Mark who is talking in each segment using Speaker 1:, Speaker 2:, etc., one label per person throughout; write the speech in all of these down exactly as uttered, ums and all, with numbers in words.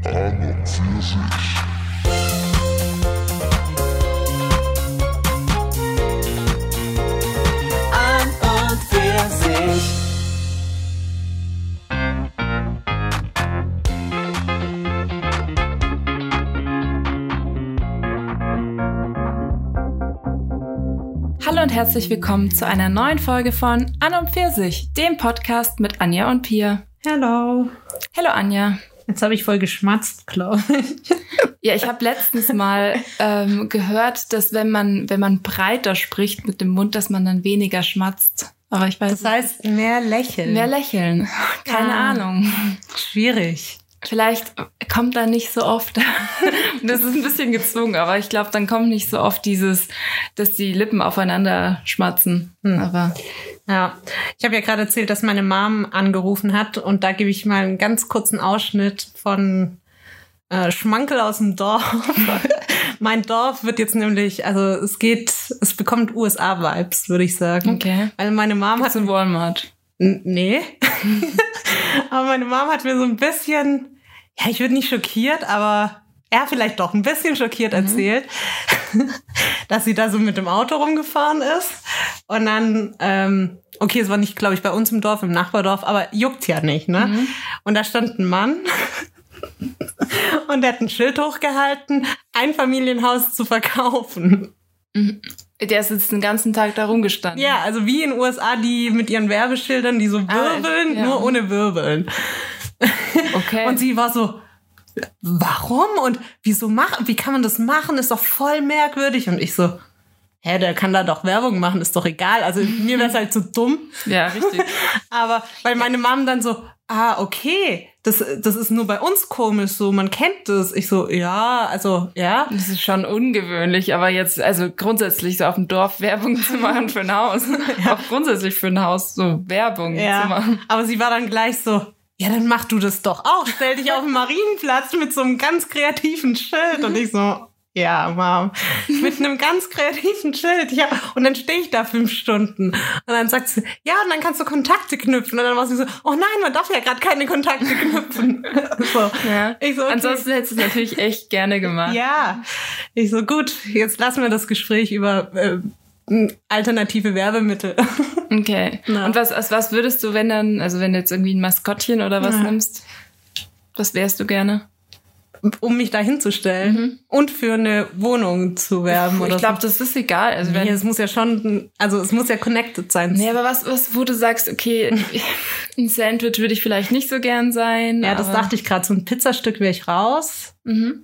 Speaker 1: An und für sich.
Speaker 2: An und für sich.
Speaker 3: Hallo und herzlich willkommen zu einer neuen Folge von An und für sich, dem Podcast mit Anja und Pia.
Speaker 4: Hallo.
Speaker 3: Hallo Anja.
Speaker 4: Jetzt habe ich voll geschmatzt, glaube ich.
Speaker 3: Ja, ich habe letztens mal ähm, gehört, dass wenn man wenn man breiter spricht mit dem Mund, dass man dann weniger schmatzt. Aber ich weiß
Speaker 4: Das heißt, mehr lächeln.
Speaker 3: mehr lächeln. Keine
Speaker 4: Ah.
Speaker 3: Ahnung.
Speaker 4: Schwierig.
Speaker 3: Vielleicht kommt da nicht so oft. Das ist ein bisschen gezwungen, aber ich glaube, dann kommt nicht so oft dieses, dass die Lippen aufeinander schmatzen.
Speaker 4: Hm.
Speaker 3: Aber
Speaker 4: Ja, ich habe ja gerade erzählt, dass meine Mom angerufen hat und da gebe ich mal einen ganz kurzen Ausschnitt von äh, Schmankel aus dem Dorf. Mein Dorf wird jetzt nämlich, also es geht, es bekommt U S A-Vibes, würde ich sagen.
Speaker 3: okay.
Speaker 4: Weil meine Mom
Speaker 3: Gibt's
Speaker 4: hat...
Speaker 3: in Walmart.
Speaker 4: N- Nee. Aber meine Mom hat mir so ein bisschen, ja, ich würde nicht schockiert, aber er vielleicht doch ein bisschen schockiert erzählt, dass sie da so mit dem Auto rumgefahren ist. Und dann, ähm, okay, es war nicht, glaube ich, bei uns im Dorf, im Nachbardorf, aber juckt ja nicht, ne?
Speaker 3: Mhm.
Speaker 4: Und da stand ein Mann und der hat ein Schild hochgehalten, ein Familienhaus zu verkaufen.
Speaker 3: Der ist jetzt den ganzen Tag da rumgestanden.
Speaker 4: Ja, also wie in den U S A, die mit ihren Werbeschildern, die so wirbeln,
Speaker 3: ja.
Speaker 4: nur ohne Wirbeln.
Speaker 3: Okay.
Speaker 4: Und sie war so, warum? Und wieso machen? Wie kann man das machen? Ist doch voll merkwürdig. Und ich so, hä, der kann da doch Werbung machen, ist doch egal. Also mir wäre es halt so dumm.
Speaker 3: Ja, richtig.
Speaker 4: Aber weil meine Mom dann so, ah, okay, das, das ist nur bei uns komisch so, man kennt das. Ich so, ja, also, ja.
Speaker 3: Das ist schon ungewöhnlich, aber jetzt, also grundsätzlich so auf dem Dorf Werbung zu machen für ein Haus. Auch grundsätzlich für ein Haus so Werbung zu
Speaker 4: Ja,
Speaker 3: machen.
Speaker 4: aber sie war dann gleich so, ja, dann mach du das doch auch. Stell dich auf den Marienplatz mit so einem ganz kreativen Schild. Und ich so, ja, Mom, mit einem ganz kreativen Schild. Ja, und dann stehe ich da fünf Stunden. Und dann sagt sie, ja, und dann kannst du Kontakte knüpfen. Und dann war sie so, oh nein, man darf ja gerade keine Kontakte knüpfen. So.
Speaker 3: Ja.
Speaker 4: Ich so, okay.
Speaker 3: Ansonsten hättest du es natürlich echt gerne gemacht.
Speaker 4: Ja, ich so, gut, jetzt lassen wir das Gespräch über äh, alternative Werbemittel.
Speaker 3: Okay.
Speaker 4: Na.
Speaker 3: Und was, was was würdest du, wenn dann, also wenn du jetzt irgendwie ein Maskottchen oder was
Speaker 4: Ja.
Speaker 3: nimmst, was wärst du gerne?
Speaker 4: Um mich da hinzustellen
Speaker 3: Mhm.
Speaker 4: und für eine Wohnung zu werben oder
Speaker 3: Ich glaube,
Speaker 4: so.
Speaker 3: das ist egal. Also wenn,
Speaker 4: Nee, es muss ja schon, also es muss ja connected sein.
Speaker 3: nee, aber was, was, wo du sagst, okay, ein Sandwich würde ich vielleicht nicht so gern sein.
Speaker 4: Ja, das
Speaker 3: aber,
Speaker 4: dachte ich gerade, so ein Pizzastück wäre ich raus.
Speaker 3: Mhm.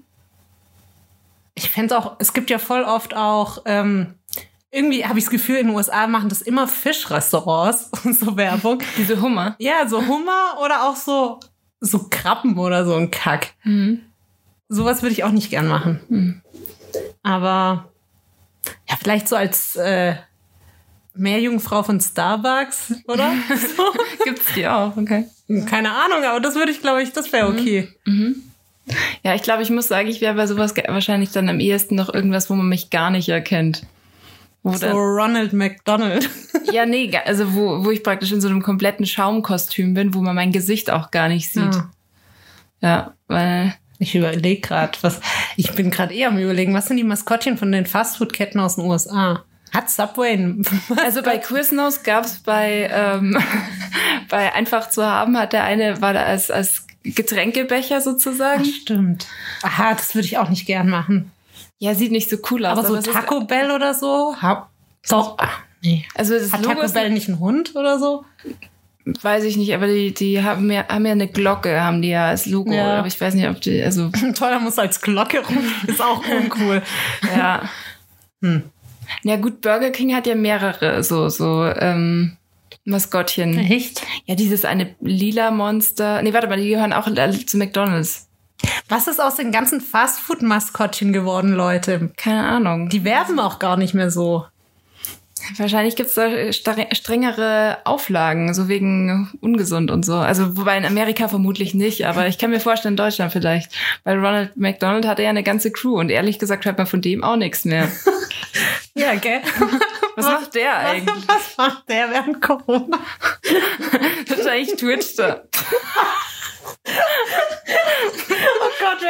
Speaker 4: Ich fände auch, es gibt ja voll oft auch, ähm, irgendwie habe ich das Gefühl, in den U S A machen das immer Fischrestaurants und so Werbung.
Speaker 3: Diese Hummer.
Speaker 4: Ja, so Hummer oder auch so, so Krabben oder so ein Kack.
Speaker 3: Mhm.
Speaker 4: Sowas würde ich auch nicht gern machen.
Speaker 3: Mhm.
Speaker 4: Aber ja, vielleicht so als äh, Meerjungfrau von Starbucks, oder? So.
Speaker 3: Gibt's die auch, okay.
Speaker 4: Keine Ahnung, aber das würde ich, glaube ich, das wäre okay.
Speaker 3: Mhm. Ja, ich glaube, ich muss sagen, ich wäre bei sowas ge- wahrscheinlich dann am ehesten noch irgendwas, wo man mich gar nicht erkennt. Wo
Speaker 4: So
Speaker 3: dann,
Speaker 4: Ronald McDonald.
Speaker 3: ja, nee, ga- also wo, wo ich praktisch in so einem kompletten Schaumkostüm bin, wo man mein Gesicht auch gar nicht sieht.
Speaker 4: Ah.
Speaker 3: Ja, weil,
Speaker 4: Ich überlege gerade, was. Ich bin gerade eher am Überlegen, was sind die Maskottchen von den Fastfood-Ketten aus den U S A? Hat Subway ein
Speaker 3: also bei Quiznos gab's bei, ähm, bei Einfach zu haben, hat der eine, war da als, als Getränkebecher sozusagen.
Speaker 4: Ach, stimmt. Aha, das würde ich auch nicht gern machen.
Speaker 3: Ja, sieht nicht so cool aus.
Speaker 4: Aber so
Speaker 3: es ist-
Speaker 4: Taco Bell oder so? Hab, doch. Ach, nee.
Speaker 3: Also das
Speaker 4: Hat
Speaker 3: Logo
Speaker 4: Taco
Speaker 3: ist,
Speaker 4: Bell nicht einen Hund oder so?
Speaker 3: weiß ich nicht, aber die, die haben ja, haben ja eine Glocke, haben die ja als Logo.
Speaker 4: Ja.
Speaker 3: Aber ich weiß nicht, ob die, also,
Speaker 4: Toll, da muss als Glocke rum. Ist auch uncool.
Speaker 3: ja.
Speaker 4: Hm.
Speaker 3: Ja gut, Burger King hat ja mehrere so, so, ähm, Maskottchen.
Speaker 4: Echt?
Speaker 3: Ja, dieses eine lila Monster. Nee, warte mal, die gehören auch alle zu McDonald's.
Speaker 4: Was ist aus den ganzen Fastfood-Maskottchen geworden, Leute?
Speaker 3: Keine Ahnung.
Speaker 4: Die werben auch gar nicht mehr so.
Speaker 3: Wahrscheinlich gibt's da stre- strengere Auflagen, so wegen ungesund und so. Also wobei in Amerika vermutlich nicht, aber ich kann mir vorstellen, in Deutschland vielleicht. Weil Ronald McDonald hatte ja eine ganze Crew und ehrlich gesagt hört man von dem auch nichts mehr.
Speaker 4: Ja, gell?
Speaker 3: Was, macht der eigentlich?
Speaker 4: Was macht der während Corona?
Speaker 3: Wahrscheinlich Twitch da.
Speaker 4: Oh Gott,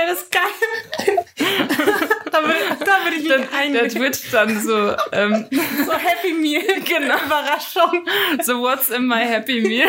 Speaker 3: dann, der twitcht dann so, ähm,
Speaker 4: So Happy Meal,
Speaker 3: genau.
Speaker 4: Überraschung.
Speaker 3: So, what's in my Happy Meal?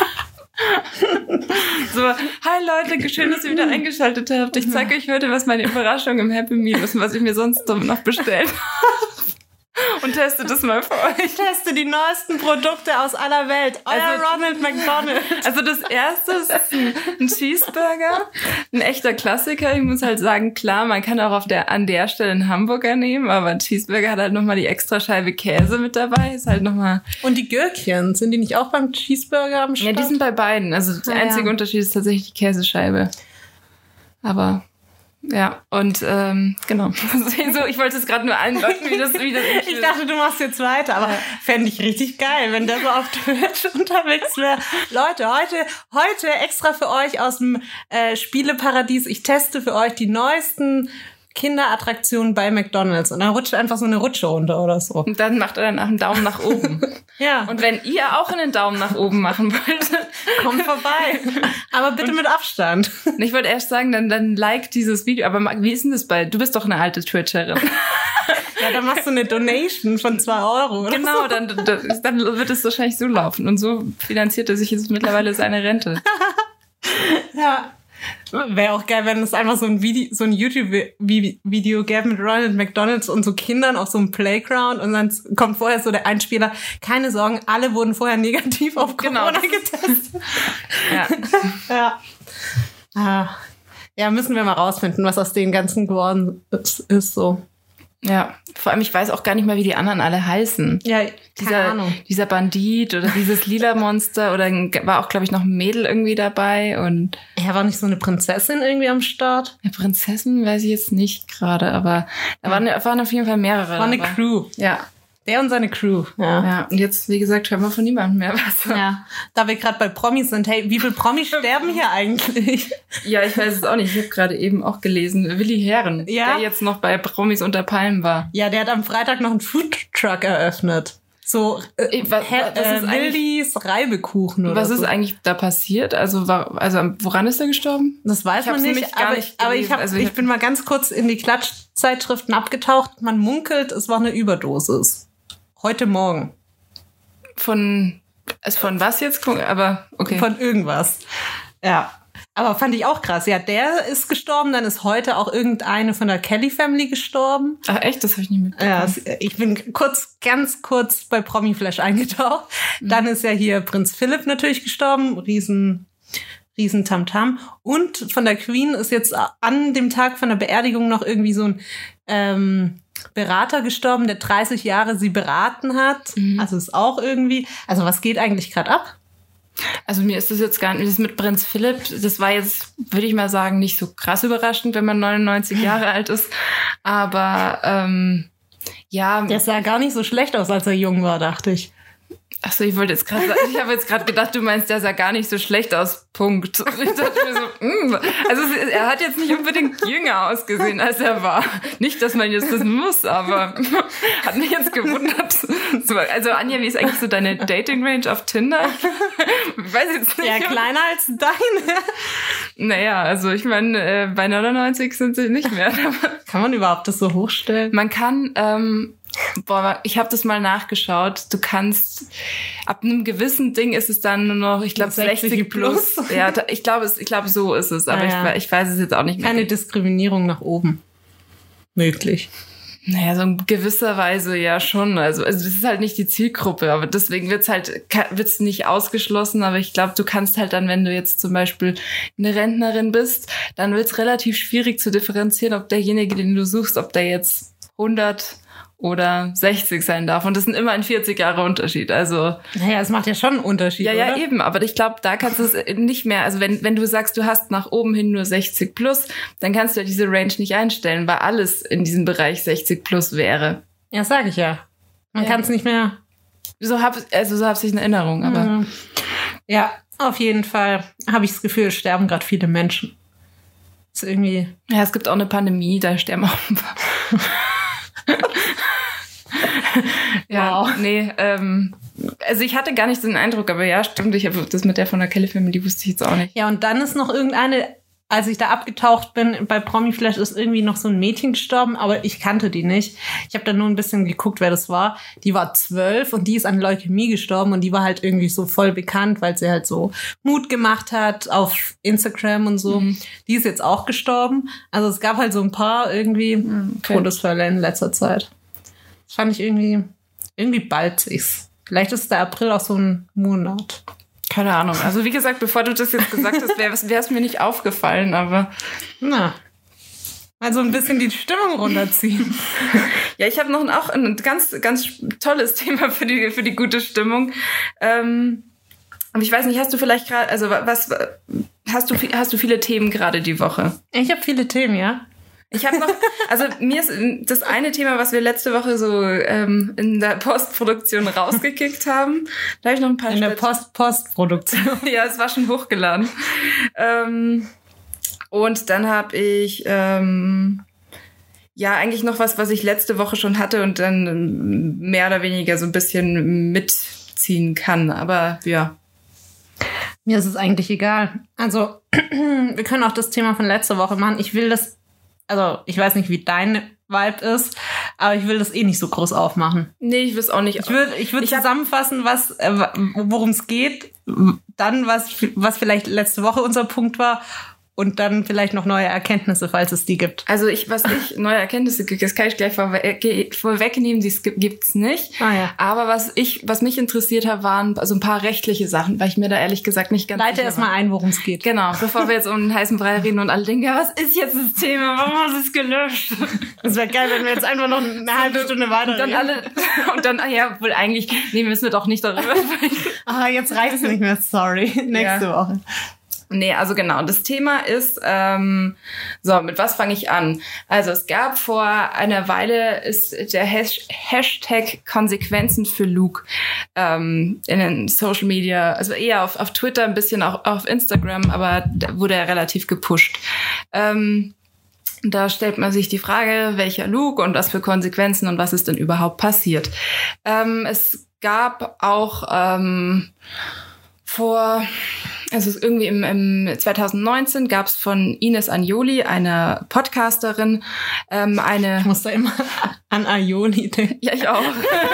Speaker 3: So, hi Leute, schön, dass ihr wieder eingeschaltet habt. Ich zeige euch heute, was meine Überraschung im Happy Meal ist und was ich mir sonst noch bestellt habe. Und teste das mal für euch.
Speaker 4: Ich teste die neuesten Produkte aus aller Welt. Euer
Speaker 3: Also-
Speaker 4: Ronald McDonald.
Speaker 3: Also das erste ist ein, ein Cheeseburger, ein echter Klassiker. Ich muss halt sagen, klar, man kann auch auf der, an der Stelle einen Hamburger nehmen, aber ein Cheeseburger hat halt nochmal die extra Scheibe Käse mit dabei. Ist halt nochmal.
Speaker 4: Und die Gürkchen, sind die nicht auch beim Cheeseburger am Start?
Speaker 3: Ja, die sind bei beiden. Also der
Speaker 4: Ah,
Speaker 3: einzige
Speaker 4: ja.
Speaker 3: Unterschied ist tatsächlich die Käsescheibe. Aber ja, und ähm, genau. So, ich wollte es gerade nur einlocken, wie das, wie das
Speaker 4: Ich dachte, du machst jetzt weiter, aber fände ich richtig geil, wenn der so auf Twitch unterwegs wäre. Leute, heute, heute extra für euch aus dem äh, Spieleparadies. Ich teste für euch die neuesten Kinderattraktionen bei McDonald's. Und dann rutscht einfach so eine Rutsche runter oder so.
Speaker 3: Und dann macht er dann einen Daumen nach oben.
Speaker 4: Ja,
Speaker 3: Und wenn ihr auch einen Daumen nach oben machen wollt,
Speaker 4: kommt vorbei. Aber bitte mit Abstand.
Speaker 3: ich wollte erst sagen, dann, dann like dieses Video. Aber wie ist denn das bei, du bist doch eine alte Twitcherin.
Speaker 4: Ja, dann machst du eine Donation von zwei Euro. Oder
Speaker 3: Genau,
Speaker 4: so.
Speaker 3: dann, dann, dann wird es wahrscheinlich so laufen. Und so finanziert er sich jetzt mittlerweile seine Rente.
Speaker 4: Ja. Wäre auch geil, wenn es einfach so ein Video, so ein YouTube-Video gäbe mit Ronald McDonald's und so Kindern auf so einem Playground und dann kommt vorher so der Einspieler. Keine Sorgen, alle wurden vorher negativ auf Corona
Speaker 3: Genau.
Speaker 4: getestet.
Speaker 3: Ja.
Speaker 4: Ja. Ah. Ja, müssen wir mal rausfinden, was aus den ganzen geworden ist, ist so.
Speaker 3: Ja, vor allem, ich weiß auch gar nicht mal, wie die anderen alle heißen.
Speaker 4: Ja, keine
Speaker 3: Dieser,
Speaker 4: Ahnung.
Speaker 3: dieser Bandit oder dieses lila Monster oder ein- war auch, glaube ich, noch ein Mädel irgendwie dabei und
Speaker 4: Ja, war nicht so eine Prinzessin irgendwie am Start?
Speaker 3: eine Prinzessin weiß ich jetzt nicht gerade, aber da waren, waren auf jeden Fall mehrere.
Speaker 4: War eine
Speaker 3: dabei.
Speaker 4: Crew.
Speaker 3: Ja,
Speaker 4: Der und seine Crew. Ja.
Speaker 3: ja. Und jetzt, wie gesagt, hören wir von niemandem mehr was.
Speaker 4: Ja. Da wir gerade bei Promis sind, hey, wie viele Promis sterben hier eigentlich?
Speaker 3: Ja, ich weiß es auch nicht. Ich habe gerade eben auch gelesen, Willi Herren,
Speaker 4: Ja?
Speaker 3: der jetzt noch bei Promis unter Palmen war.
Speaker 4: Ja, der hat am Freitag noch einen Foodtruck eröffnet. So äh,
Speaker 3: Ey, wa-
Speaker 4: Her-
Speaker 3: was ist
Speaker 4: äh,
Speaker 3: eigentlich-
Speaker 4: Wildis Reibekuchen oder
Speaker 3: Was
Speaker 4: so.
Speaker 3: ist eigentlich da passiert? Also, war, also woran ist er gestorben?
Speaker 4: Das weiß
Speaker 3: Ich
Speaker 4: man
Speaker 3: hab's
Speaker 4: nicht,
Speaker 3: nämlich gar
Speaker 4: aber,
Speaker 3: nicht
Speaker 4: aber ich,
Speaker 3: gelesen.
Speaker 4: hab,
Speaker 3: Also ich
Speaker 4: ich
Speaker 3: hab-
Speaker 4: bin mal ganz kurz in die Klatschzeitschriften abgetaucht. Man munkelt, es war eine Überdosis. Heute Morgen.
Speaker 3: Von, ist von was jetzt? Aber, okay.
Speaker 4: Von irgendwas. Ja. Aber fand ich auch krass. Ja, der ist gestorben, dann ist heute auch irgendeine von der Kelly Family gestorben.
Speaker 3: Ach echt? Das habe ich nicht mitbekommen.
Speaker 4: Ja, es- ich bin kurz, ganz kurz bei Promiflash eingetaucht. Dann ist ja hier Prinz Philipp natürlich gestorben. Riesen, riesen Tamtam. Und von der Queen ist jetzt an dem Tag von der Beerdigung noch irgendwie so ein ähm, Berater gestorben, der dreißig Jahre sie beraten hat. Also ist auch irgendwie, also was geht eigentlich gerade ab?
Speaker 3: Also mir ist das jetzt gar nicht, das mit Prinz Philipp, das war jetzt, würde ich mal sagen, nicht so krass überraschend, wenn man neunundneunzig Jahre alt ist. Aber ähm, ja,
Speaker 4: Der sah gar nicht so schlecht aus, als er jung war, dachte ich.
Speaker 3: achso, ich wollte jetzt gerade sagen, ich habe jetzt gerade gedacht, du meinst, der sah gar nicht so schlecht aus, Punkt. Und ich dachte mir so, mm. Also es- er hat jetzt nicht unbedingt jünger ausgesehen, als er war. Nicht, dass man jetzt das muss, aber hat mich jetzt gewundert. So, also Anja, wie ist eigentlich so deine Dating-Range auf Tinder? Ich weiß jetzt nicht.
Speaker 4: Ja, kleiner als deine.
Speaker 3: Naja, also ich meine, äh, bei neunundneunzig sind sie nicht mehr.
Speaker 4: Kann man überhaupt das so hochstellen?
Speaker 3: Man kann, ähm, boah, ich habe das mal nachgeschaut, du kannst, ab einem gewissen Ding ist es dann nur noch, ich glaube
Speaker 4: sechzig
Speaker 3: sechzig plus.
Speaker 4: plus.
Speaker 3: Ja, da- ich glaube, ich glaube so ist es, aber
Speaker 4: Ah,
Speaker 3: ich,
Speaker 4: ja.
Speaker 3: we- ich weiß es jetzt auch nicht mehr.
Speaker 4: Keine Diskriminierung nach oben. Möglich.
Speaker 3: Naja, so in gewisser Weise ja schon. Also, also das ist halt nicht die Zielgruppe, aber deswegen wird's halt ka- wird's nicht ausgeschlossen. Aber ich glaube, du kannst halt dann, wenn du jetzt zum Beispiel eine Rentnerin bist, dann wird's relativ schwierig zu differenzieren, ob derjenige, den du suchst, ob der jetzt hundert oder sechzig sein darf. Und das sind immer ein vierzig Jahre Unterschied. Also
Speaker 4: Naja, es macht ja schon einen Unterschied,
Speaker 3: ja, ja,
Speaker 4: oder?
Speaker 3: eben. Aber ich glaube, da kannst du es nicht mehr. Also wenn, wenn du sagst, du hast nach oben hin nur sechzig plus, dann kannst du ja diese Range nicht einstellen, weil alles in diesem Bereich sechzig plus wäre.
Speaker 4: Ja, sag ich ja. Man
Speaker 3: Ja.
Speaker 4: kann es nicht mehr.
Speaker 3: So hab, also so habe ich in Erinnerung. Aber
Speaker 4: Mhm. Ja, auf jeden Fall habe ich das Gefühl, es sterben gerade viele Menschen. Ist irgendwie.
Speaker 3: ja, es gibt auch eine Pandemie, da sterben auch ein paar. Ja,
Speaker 4: Wow.
Speaker 3: nee, ähm, also ich hatte gar nicht so den Eindruck, aber ja, stimmt, ich habe das mit der von der Kelly Family, die wusste ich jetzt auch nicht.
Speaker 4: Ja, und dann ist noch irgendeine als ich da abgetaucht bin, bei Promiflash ist irgendwie noch so ein Mädchen gestorben, aber ich kannte die nicht. Ich habe da nur ein bisschen geguckt, wer das war. Die war zwölf und die ist an Leukämie gestorben und die war halt irgendwie so voll bekannt, weil sie halt so Mut gemacht hat auf Instagram und so. Mhm. Die ist jetzt auch gestorben. Also es gab halt so ein paar irgendwie okay. Todesfälle in letzter Zeit. Das fand ich irgendwie, irgendwie balzig. Vielleicht ist der April auch so ein Monat.
Speaker 3: Keine Ahnung. Also wie gesagt, bevor du das jetzt gesagt hast, wäre es mir nicht aufgefallen, aber...
Speaker 4: Na, also ein bisschen die Stimmung runterziehen.
Speaker 3: Ja, ich habe noch ein, auch ein ganz, ganz tolles Thema für die, für die gute Stimmung. Ähm, aber ich weiß nicht, hast du vielleicht gerade, also was, hast du, hast du viele Themen gerade die Woche?
Speaker 4: Ich habe viele Themen, ja.
Speaker 3: Ich habe noch, also mir ist das eine Thema, was wir letzte Woche so ähm, in der Postproduktion rausgekickt haben. Da habe ich noch ein paar
Speaker 4: In der Post-Postproduktion.
Speaker 3: Ja, es war schon hochgeladen. Ähm, und dann habe ich ähm, ja eigentlich noch was, was ich letzte Woche schon hatte und dann mehr oder weniger so ein bisschen mitziehen kann. Aber ja.
Speaker 4: Mir ist es eigentlich egal. Also wir können auch das Thema von letzter Woche machen. Ich will das Also, ich weiß nicht, wie dein Vibe ist, aber ich will das eh nicht so groß aufmachen.
Speaker 3: Nee, ich will es auch nicht.
Speaker 4: Ich würde ich würd zusammenfassen, was, äh, worum es geht, dann, was, was vielleicht letzte Woche unser Punkt war und dann vielleicht noch neue Erkenntnisse, falls es die gibt.
Speaker 3: Also, ich, was ich, neue Erkenntnisse gibt, das kann ich gleich vorwe- vorwegnehmen, die gibt's nicht.
Speaker 4: Ah, ja.
Speaker 3: Aber was ich, was mich interessiert hat, waren also ein paar rechtliche Sachen, weil ich mir da ehrlich gesagt nicht ganz
Speaker 4: Leite
Speaker 3: sicher
Speaker 4: erst mal ein, worum es geht.
Speaker 3: Genau, bevor wir jetzt um einen heißen Brei reden und alle denken, ja, was ist jetzt das Thema? Warum hast du es gelöscht?
Speaker 4: Das wäre geil, wenn wir jetzt einfach noch eine halbe Stunde weiter
Speaker 3: und dann alle und dann, ah ja, wohl eigentlich, nee, müssen wir doch nicht darüber sprechen.
Speaker 4: Ah, jetzt reicht's nicht mehr, sorry. Nächste ja. Woche.
Speaker 3: Nee, also genau, das Thema ist, ähm, so, mit was fange ich an? Also es gab vor einer Weile, ist der Has- Hashtag Konsequenzen für Luke ähm, in den Social Media, also eher auf, auf Twitter, ein bisschen auch auf Instagram, aber da wurde er relativ gepusht. Ähm, Da stellt man sich die Frage, welcher Luke und was für Konsequenzen und was ist denn überhaupt passiert. Ähm, es gab auch ähm, vor, also irgendwie im, im zwanzig neunzehn gab es von Ines Agnoli, einer Podcasterin, ähm, eine...
Speaker 4: Ich muss da immer an Aioli denken.
Speaker 3: Ja, ich auch.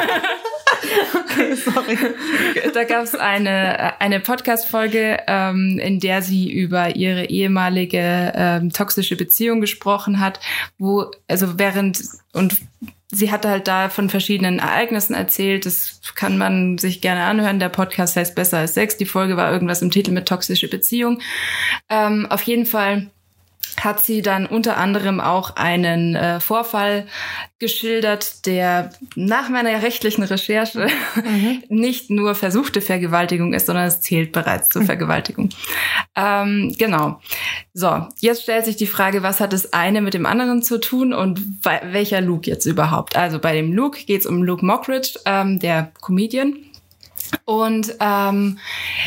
Speaker 4: Okay, sorry.
Speaker 3: Da gab es eine eine Podcast-Folge, ähm, in der sie über ihre ehemalige ähm, toxische Beziehung gesprochen hat, wo, also während, und sie hatte halt da von verschiedenen Ereignissen erzählt, das kann man sich gerne anhören, der Podcast heißt Besser als Sex, die Folge war irgendwas im Titel mit toxische Beziehung. Ähm, auf jeden Fall hat sie dann unter anderem auch einen äh, Vorfall geschildert, der nach meiner rechtlichen Recherche mhm. nicht nur versuchte Vergewaltigung ist, sondern es zählt bereits zur Vergewaltigung. ähm, genau. So, jetzt stellt sich die Frage, was hat das eine mit dem anderen zu tun und we- welcher Luke jetzt überhaupt? Also bei dem Luke geht es um Luke Mockridge, ähm, der Comedian. Und ähm,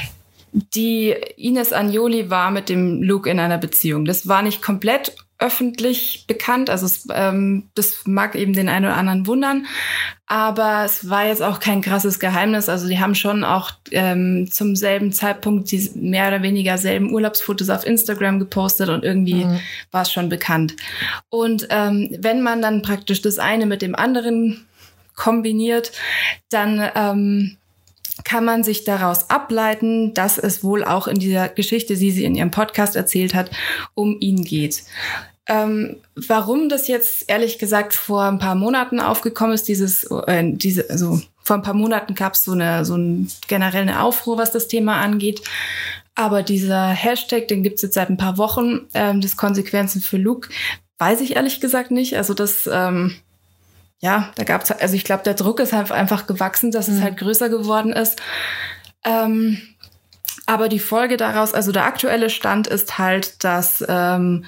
Speaker 3: die Ines Agnoli war mit dem Luke in einer Beziehung. Das war nicht komplett öffentlich bekannt, also es, ähm, das mag eben den einen oder anderen wundern, aber es war jetzt auch kein krasses Geheimnis. Also die haben schon auch ähm, zum selben Zeitpunkt die mehr oder weniger selben Urlaubsfotos auf Instagram gepostet und irgendwie mhm. war es schon bekannt. Und ähm, wenn man dann praktisch das eine mit dem anderen kombiniert, dann ähm, kann man sich daraus ableiten, dass es wohl auch in dieser Geschichte, die sie in ihrem Podcast erzählt hat, um ihn geht. Ähm, warum das jetzt ehrlich gesagt vor ein paar Monaten aufgekommen ist, dieses, äh, diese, also vor ein paar Monaten gab es so eine, so ein generell eine Aufruhr, was das Thema angeht. Aber dieser Hashtag, den gibt's jetzt seit ein paar Wochen, ähm, das Konsequenzen für Luke, weiß ich ehrlich gesagt nicht. Also das, ähm, ja, da gab's, also ich glaube, der Druck ist halt einfach gewachsen, dass es halt größer geworden ist. Ähm, aber die Folge daraus, also der aktuelle Stand ist halt, dass ähm,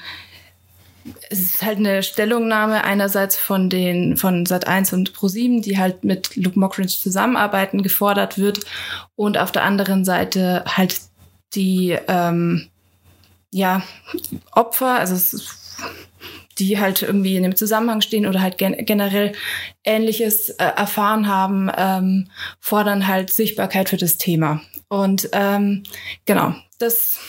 Speaker 3: es ist halt eine Stellungnahme einerseits von den von Sat eins und ProSieben, die halt mit Luke Mockridge zusammenarbeiten, gefordert wird, und auf der anderen Seite halt die ähm, ja Opfer, also es ist, die halt irgendwie in dem Zusammenhang stehen oder halt gen- generell Ähnliches äh, erfahren haben, ähm, fordern halt Sichtbarkeit für das Thema. Und ähm, genau, das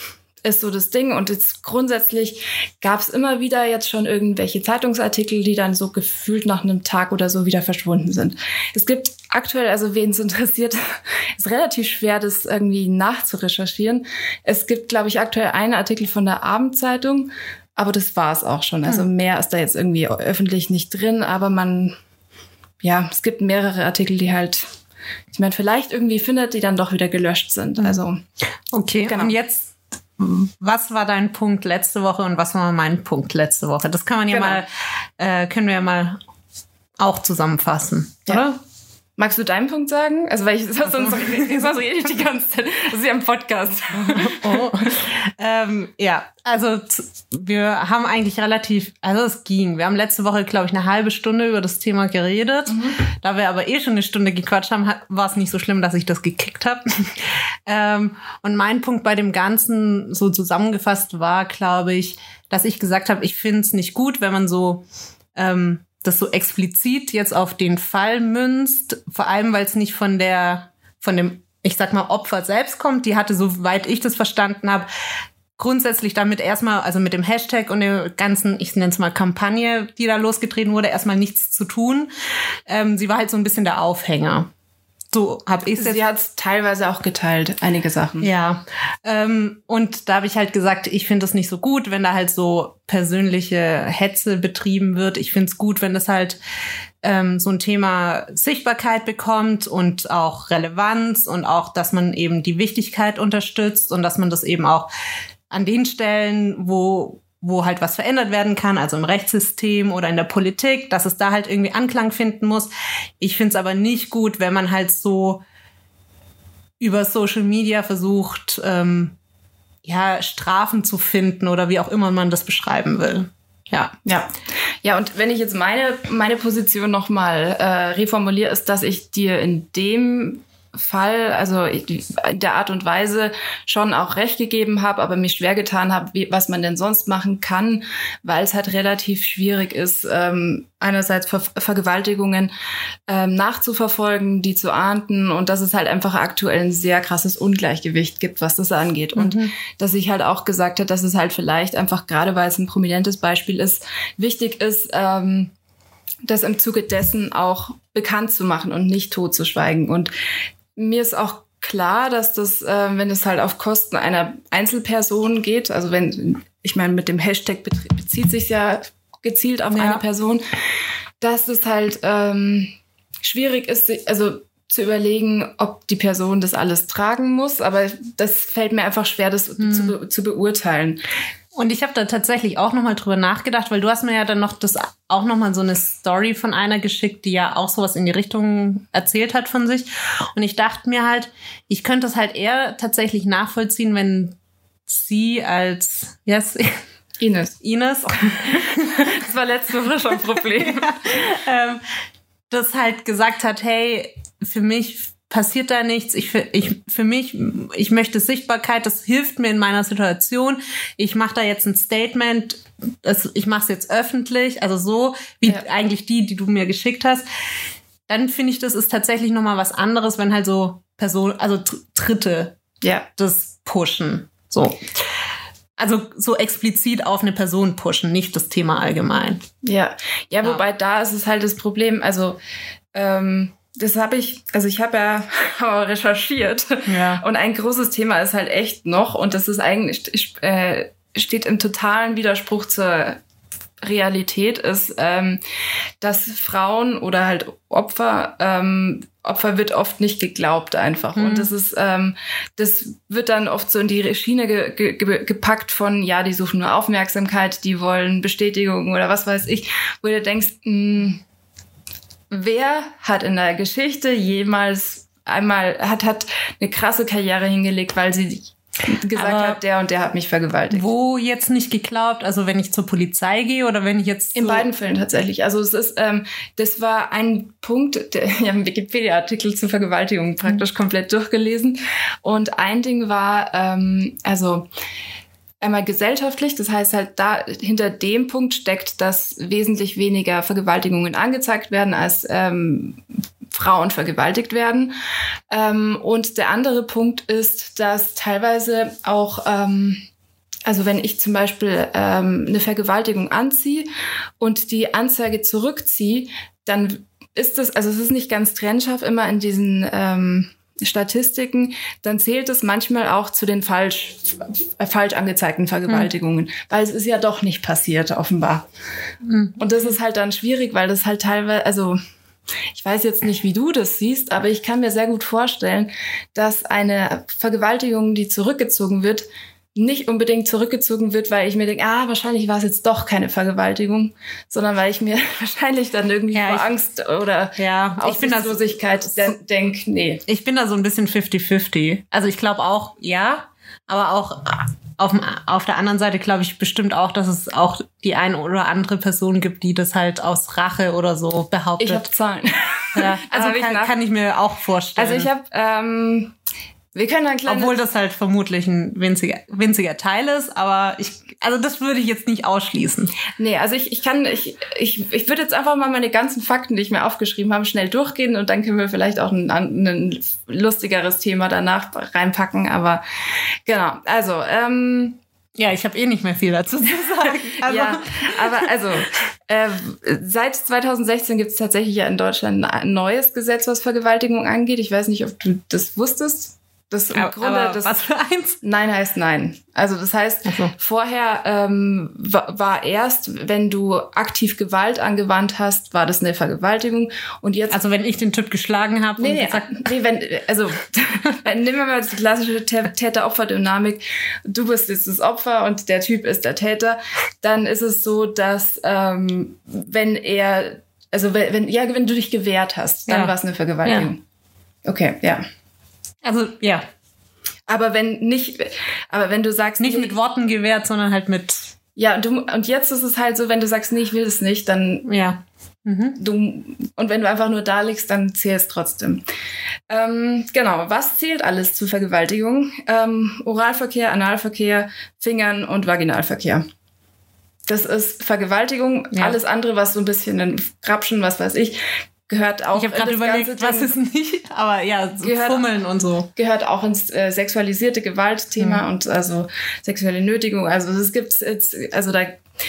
Speaker 3: ist so das Ding. Und jetzt grundsätzlich gab es immer wieder jetzt schon irgendwelche Zeitungsartikel, die dann so gefühlt nach einem Tag oder so wieder verschwunden sind. Es gibt aktuell, also wen es interessiert, ist relativ schwer, das irgendwie nachzurecherchieren. Es gibt, glaube ich, aktuell einen Artikel von der Abendzeitung, aber das war es auch schon. Also mehr ist da jetzt irgendwie öffentlich nicht drin, aber man, ja, es gibt mehrere Artikel, die halt, die man vielleicht irgendwie findet, die dann doch wieder gelöscht sind. Also
Speaker 4: okay, genau. Und jetzt, was war dein Punkt letzte Woche und was war mein Punkt letzte Woche? Das kann man ja genau. mal, äh, können wir ja mal auch zusammenfassen, ja. Oder?
Speaker 3: Magst du deinen Punkt sagen? Also, weil ich sonst, sonst rede ich die ganze Zeit. Das ist ja ein Podcast.
Speaker 4: Oh. ähm, ja, also wir haben eigentlich relativ, also es ging. Wir haben letzte Woche, glaube ich, eine halbe Stunde über das Thema geredet. Mhm. Da wir aber eh schon eine Stunde gequatscht haben, war es nicht so schlimm, dass ich das gekickt habe. ähm, und mein Punkt bei dem Ganzen so zusammengefasst war, glaube ich, dass ich gesagt habe, ich finde es nicht gut, wenn man so ähm, das so explizit jetzt auf den Fall münzt, vor allem, weil es nicht von der, von dem, ich sag mal, Opfer selbst kommt. Die hatte, soweit ich das verstanden habe, grundsätzlich damit erstmal, also mit dem Hashtag und der ganzen, ich nenne es mal Kampagne, die da losgetreten wurde, erstmal nichts zu tun. Ähm, sie war halt so ein bisschen der Aufhänger. So habe ich es jetzt.
Speaker 3: Sie hat es teilweise auch geteilt, einige Sachen.
Speaker 4: Ja, ähm, und da habe ich halt gesagt, ich finde es nicht so gut, wenn da halt so persönliche Hetze betrieben wird. Ich finde es gut, wenn das halt ähm, so ein Thema Sichtbarkeit bekommt und auch Relevanz und auch, dass man eben die Wichtigkeit unterstützt und dass man das eben auch an den Stellen, wo wo halt was verändert werden kann, also im Rechtssystem oder in der Politik, dass es da halt irgendwie Anklang finden muss. Ich finde es aber nicht gut, wenn man halt so über Social Media versucht, ähm, ja, Strafen zu finden oder wie auch immer man das beschreiben will. Ja,
Speaker 3: ja, ja. Und wenn ich jetzt meine meine Position noch mal äh, reformuliere, ist, dass ich dir in dem Fall, also in der Art und Weise schon auch recht gegeben habe, aber mich schwer getan habe, wie, was man denn sonst machen kann, weil es halt relativ schwierig ist, ähm, einerseits Ver- Vergewaltigungen ähm, nachzuverfolgen, die zu ahnden und dass es halt einfach aktuell ein sehr krasses Ungleichgewicht gibt, was das angeht. Mhm. Und dass ich halt auch gesagt habe, dass es halt vielleicht einfach, gerade weil es ein prominentes Beispiel ist, wichtig ist, ähm, das im Zuge dessen auch bekannt zu machen und nicht totzuschweigen. Und mir ist auch klar, dass das, äh, wenn es halt auf Kosten einer Einzelperson geht, also wenn, ich meine, mit dem Hashtag bezieht sich ja gezielt auf ja. eine Person, dass es halt ähm, schwierig ist, also zu überlegen, ob die Person das alles tragen muss. Aber das fällt mir einfach schwer, das hm. zu, be- zu beurteilen.
Speaker 4: Und ich habe da tatsächlich auch nochmal drüber nachgedacht, weil du hast mir ja dann noch das auch nochmal so eine Story von einer geschickt, die ja auch sowas in die Richtung erzählt hat von sich. Und ich dachte mir halt, ich könnte es halt eher tatsächlich nachvollziehen, wenn sie als yes,
Speaker 3: Ines.
Speaker 4: Ines.
Speaker 3: Das war letzte Woche schon ein Problem.
Speaker 4: ähm, das halt gesagt hat, hey, für mich passiert da nichts. Ich, ich, für mich, ich möchte Sichtbarkeit, das hilft mir in meiner Situation. Ich mache da jetzt ein Statement, das, ich mache es jetzt öffentlich, also so wie ja. eigentlich die, die du mir geschickt hast. Dann finde ich, das ist tatsächlich nochmal was anderes, wenn halt so Personen, also Dritte
Speaker 3: ja.
Speaker 4: das pushen. So. Also so explizit auf eine Person pushen, nicht das Thema allgemein.
Speaker 3: Ja, ja, wobei ja. da ist es halt das Problem, also ähm, das habe ich, also ich habe ja recherchiert
Speaker 4: ja.
Speaker 3: und ein großes Thema ist halt echt noch und das ist eigentlich, äh, steht im totalen Widerspruch zur Realität, ist, ähm, dass Frauen oder halt Opfer, ähm, Opfer wird oft nicht geglaubt einfach. Mhm. Und das ist, ähm, das wird dann oft so in die Schiene ge- ge- gepackt von, ja, die suchen nur Aufmerksamkeit, die wollen Bestätigung oder was weiß ich, wo du denkst, mh, wer hat in der Geschichte jemals einmal, hat, hat eine krasse Karriere hingelegt, weil sie gesagt aber hat, der und der hat mich vergewaltigt.
Speaker 4: Wo jetzt nicht geglaubt, also wenn ich zur Polizei gehe oder wenn ich jetzt...
Speaker 3: In
Speaker 4: so
Speaker 3: beiden Fällen tatsächlich. Also es ist, ähm, das war ein Punkt, der, ich habe einen Wikipedia-Artikel zur Vergewaltigung praktisch mhm. komplett durchgelesen. Und ein Ding war, ähm, also einmal gesellschaftlich, das heißt halt, da hinter dem Punkt steckt, dass wesentlich weniger Vergewaltigungen angezeigt werden, als ähm, Frauen vergewaltigt werden. Ähm, und der andere Punkt ist, dass teilweise auch ähm, also wenn ich zum Beispiel ähm, eine Vergewaltigung anziehe und die Anzeige zurückziehe, dann ist es, also es ist nicht ganz trennscharf immer in diesen ähm, Statistiken, dann zählt es manchmal auch zu den falsch, äh, falsch angezeigten Vergewaltigungen, mhm. weil es ist ja doch nicht passiert, offenbar. Mhm. Und das ist halt dann schwierig, weil das halt teilweise, also ich weiß jetzt nicht, wie du das siehst, aber ich kann mir sehr gut vorstellen, dass eine Vergewaltigung, die zurückgezogen wird, nicht unbedingt zurückgezogen wird, weil ich mir denke, ah, wahrscheinlich war es jetzt doch keine Vergewaltigung, sondern weil ich mir wahrscheinlich dann irgendwie
Speaker 4: ja,
Speaker 3: vor
Speaker 4: ich,
Speaker 3: Angst oder
Speaker 4: ja,
Speaker 3: Aussichtslosigkeit denke, nee.
Speaker 4: Ich bin da so ein bisschen fifty fifty. Also ich glaube auch, ja, aber auch auf, auf der anderen Seite glaube ich bestimmt auch, dass es auch die eine oder andere Person gibt, die das halt aus Rache oder so behauptet.
Speaker 3: Ich habe Zahlen.
Speaker 4: Ja, also
Speaker 3: also
Speaker 4: kann,
Speaker 3: nach-
Speaker 4: kann ich mir auch vorstellen.
Speaker 3: Also ich habe, ähm, wir können ein kleines...
Speaker 4: Obwohl das halt vermutlich ein winziger, winziger Teil ist, aber ich, also das würde ich jetzt nicht ausschließen.
Speaker 3: Nee, also ich, ich kann, ich, ich, ich würde jetzt einfach mal meine ganzen Fakten, die ich mir aufgeschrieben habe, schnell durchgehen und dann können wir vielleicht auch ein, ein lustigeres Thema danach reinpacken, aber genau, also, ähm,
Speaker 4: ja, ich habe eh nicht mehr viel dazu zu sagen. Also.
Speaker 3: Ja, aber also äh, seit zweitausendsechzehn gibt es tatsächlich ja in Deutschland ein neues Gesetz, was Vergewaltigung angeht. Ich weiß nicht, ob du das wusstest. Das im
Speaker 4: aber,
Speaker 3: Grunde
Speaker 4: aber
Speaker 3: das
Speaker 4: was für eins?
Speaker 3: Nein heißt Nein. Also das heißt,
Speaker 4: Ach so.
Speaker 3: vorher ähm, war, war erst, wenn du aktiv Gewalt angewandt hast, war das eine Vergewaltigung. Und jetzt
Speaker 4: Also wenn ich den Typ geschlagen habe
Speaker 3: Nee,
Speaker 4: und
Speaker 3: nee,
Speaker 4: gesagt,
Speaker 3: nee, wenn, also, nehmen wir mal die klassische Täter-Opfer-Dynamik. Du bist jetzt das Opfer und der Typ ist der Täter. Dann ist es so, dass, ähm, wenn er, also, wenn, wenn, ja, wenn du dich gewehrt hast, dann
Speaker 4: Ja.
Speaker 3: war es eine Vergewaltigung. Okay, ja.
Speaker 4: also ja,
Speaker 3: Aber wenn nicht, aber wenn du sagst,
Speaker 4: nicht
Speaker 3: nee,
Speaker 4: mit Worten gewehrt, sondern halt mit,
Speaker 3: ja, und du, und jetzt ist es halt so, wenn du sagst, nee, ich will es nicht, dann,
Speaker 4: ja. Mhm.
Speaker 3: du, und wenn du einfach nur da liegst, dann zählt es trotzdem. Ähm, genau, was zählt alles zu Vergewaltigung? Ähm, Oralverkehr, Analverkehr, Fingern und Vaginalverkehr. Das ist Vergewaltigung.
Speaker 4: Ja.
Speaker 3: Alles andere, was so ein bisschen ein Grapschen, was weiß ich, gehört auch
Speaker 4: Ich habe gerade
Speaker 3: in das
Speaker 4: überlegt,
Speaker 3: ganze
Speaker 4: was
Speaker 3: Ding-
Speaker 4: ist nicht, aber ja, so
Speaker 3: Gehört-
Speaker 4: Fummeln und so.
Speaker 3: gehört auch ins äh, sexualisierte Gewaltthema
Speaker 4: Mhm.
Speaker 3: und also sexuelle Nötigung. Also es gibt jetzt, also da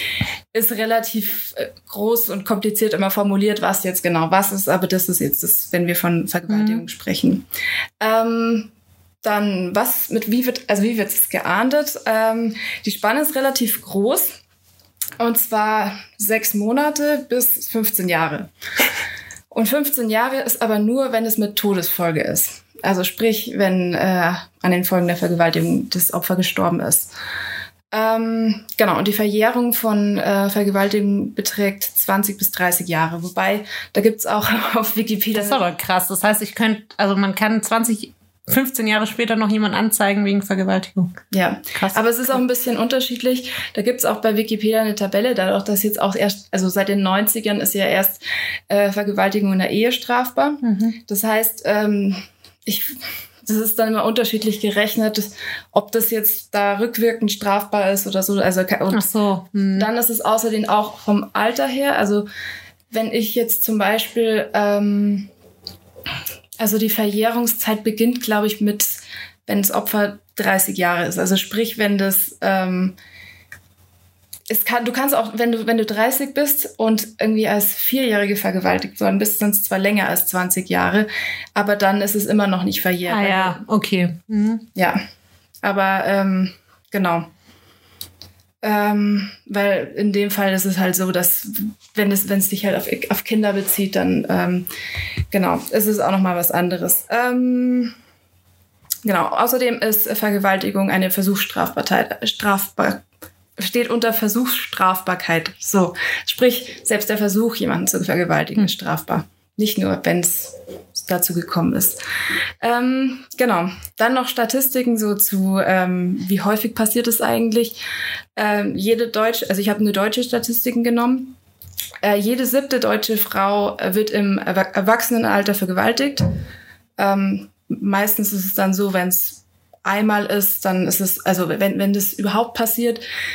Speaker 3: ist relativ äh, groß und kompliziert immer formuliert, was jetzt genau was ist, aber das ist jetzt das, wenn wir von Vergewaltigung
Speaker 4: Mhm.
Speaker 3: sprechen. Ähm, dann was mit wie wird, also wie wird es geahndet? Ähm, die Spanne ist relativ groß und zwar sechs Monate bis fünfzehn Jahre. Und fünfzehn Jahre ist aber nur, wenn es mit Todesfolge ist. Also sprich, wenn äh, an den Folgen der Vergewaltigung das Opfer gestorben ist. Ähm, genau, und die Verjährung von äh, Vergewaltigung beträgt zwanzig bis dreißig Jahre. Wobei, da gibt's auch auf Wikipedia...
Speaker 4: Das ist aber krass. Das heißt, ich könnte, also man kann zwanzig, fünfzehn Jahre später noch jemanden anzeigen wegen Vergewaltigung.
Speaker 3: Ja,
Speaker 4: Krass.
Speaker 3: aber es ist auch ein bisschen unterschiedlich. Da gibt's auch bei Wikipedia eine Tabelle, dadurch, dass jetzt auch erst, also seit den neunzigern ist ja erst äh, Vergewaltigung in der Ehe strafbar.
Speaker 4: Mhm.
Speaker 3: Das heißt, ähm, ich, das ist dann immer unterschiedlich gerechnet, ob das jetzt da rückwirkend strafbar ist oder so. Also und
Speaker 4: Ach so. Mhm.
Speaker 3: dann ist es außerdem auch vom Alter her. Also wenn ich jetzt zum Beispiel, ähm, also die Verjährungszeit beginnt, glaube ich, mit, wenn das Opfer dreißig Jahre ist. Also sprich, wenn das, ähm, es kann, du kannst auch, wenn du, wenn du dreißig bist und irgendwie als Vierjährige vergewaltigt worden bist, sind es zwar länger als zwanzig Jahre, aber dann ist es immer noch nicht verjährt.
Speaker 4: Ah ja, okay. Mhm.
Speaker 3: Ja, aber ähm, genau. Ähm, weil in dem Fall ist es halt so, dass wenn es wenn es sich halt auf, auf Kinder bezieht, dann ähm, genau, ist es auch noch mal was anderes. Ähm, genau. Außerdem ist Vergewaltigung eine Versuchsstrafbarkeit, strafbar steht unter Versuchsstrafbarkeit. So, sprich selbst der Versuch, jemanden zu vergewaltigen,
Speaker 4: Hm.
Speaker 3: ist strafbar. Nicht nur, wenn es dazu gekommen ist. Ähm, genau. Dann noch Statistiken so zu, ähm, wie häufig passiert es eigentlich. Ähm, jede deutsche, also ich habe nur deutsche Statistiken genommen. Äh, jede siebte deutsche Frau äh, wird im Erwa- Erwachsenenalter vergewaltigt. Ähm, meistens ist es dann so, wenn es einmal ist, dann ist es, also wenn, wenn das überhaupt passiert,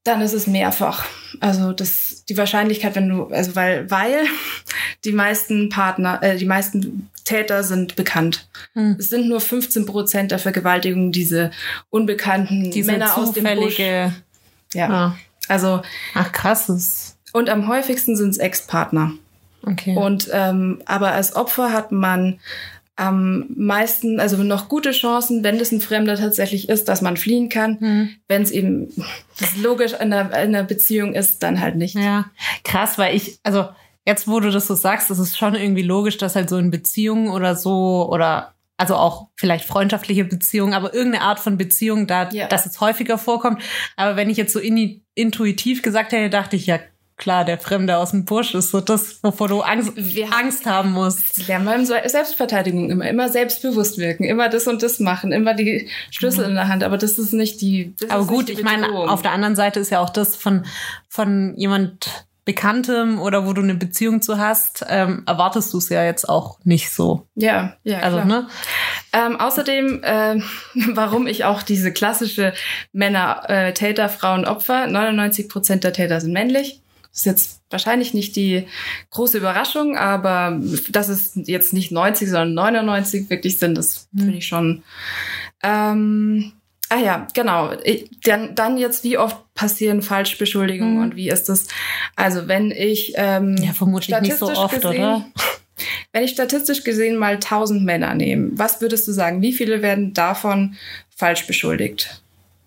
Speaker 3: dann ist es mehrfach. Also das die Wahrscheinlichkeit, wenn du, also weil, weil die meisten Partner, äh, die meisten Täter sind bekannt. Hm. Es sind nur fünfzehn Prozent der Vergewaltigungen diese unbekannten
Speaker 4: diese
Speaker 3: Männer aus dem Busch.
Speaker 4: Ja.
Speaker 3: ja. Also.
Speaker 4: Ach, krasses.
Speaker 3: Und am häufigsten sind es Ex-Partner.
Speaker 4: Okay.
Speaker 3: Und ähm, aber als Opfer hat man am meisten, also noch gute Chancen, wenn das ein Fremder tatsächlich ist, dass man fliehen kann. Mhm. Wenn es eben das logisch in einer, in einer Beziehung ist, dann halt nicht.
Speaker 4: Ja, krass, weil ich, also jetzt, wo du das so sagst, ist es schon irgendwie logisch, dass halt so in Beziehungen oder so oder also auch vielleicht freundschaftliche Beziehungen, aber irgendeine Art von Beziehung, da, ja. dass es häufiger vorkommt. Aber wenn ich jetzt so in, intuitiv gesagt hätte, dachte ich, ja, klar, der Fremde aus dem Busch ist so das, wovor du Angst, wir Angst haben musst.
Speaker 3: Ja, mal Selbstverteidigung immer, immer selbstbewusst wirken, immer das und das machen, immer die Schlüssel mhm. in der Hand. Aber das ist nicht die. Das
Speaker 4: aber
Speaker 3: ist
Speaker 4: gut,
Speaker 3: nicht die
Speaker 4: ich meine, auf der anderen Seite ist ja auch das von von jemand Bekanntem oder wo du eine Beziehung zu hast, ähm, erwartest du es ja jetzt auch nicht so.
Speaker 3: Ja, ja,
Speaker 4: also,
Speaker 3: klar.
Speaker 4: Ne?
Speaker 3: Ähm, außerdem, äh, warum ich auch diese klassische Männer, äh, Täter, Frauen, Opfer, neunundneunzig Prozent der Täter sind männlich. Das ist jetzt wahrscheinlich nicht die große Überraschung, aber dass es jetzt nicht neunzig, sondern neunundneunzig wirklich sind, das mhm. finde ich schon. Ähm, ah ja, genau. Ich, dann, dann jetzt, wie oft passieren Falschbeschuldigungen mhm. und wie ist das? Also wenn ich ähm,
Speaker 4: ja, vermutlich nicht so oft, gesehen, oder?
Speaker 3: Wenn ich statistisch gesehen mal tausend Männer nehme, was würdest du sagen? Wie viele werden davon falsch beschuldigt?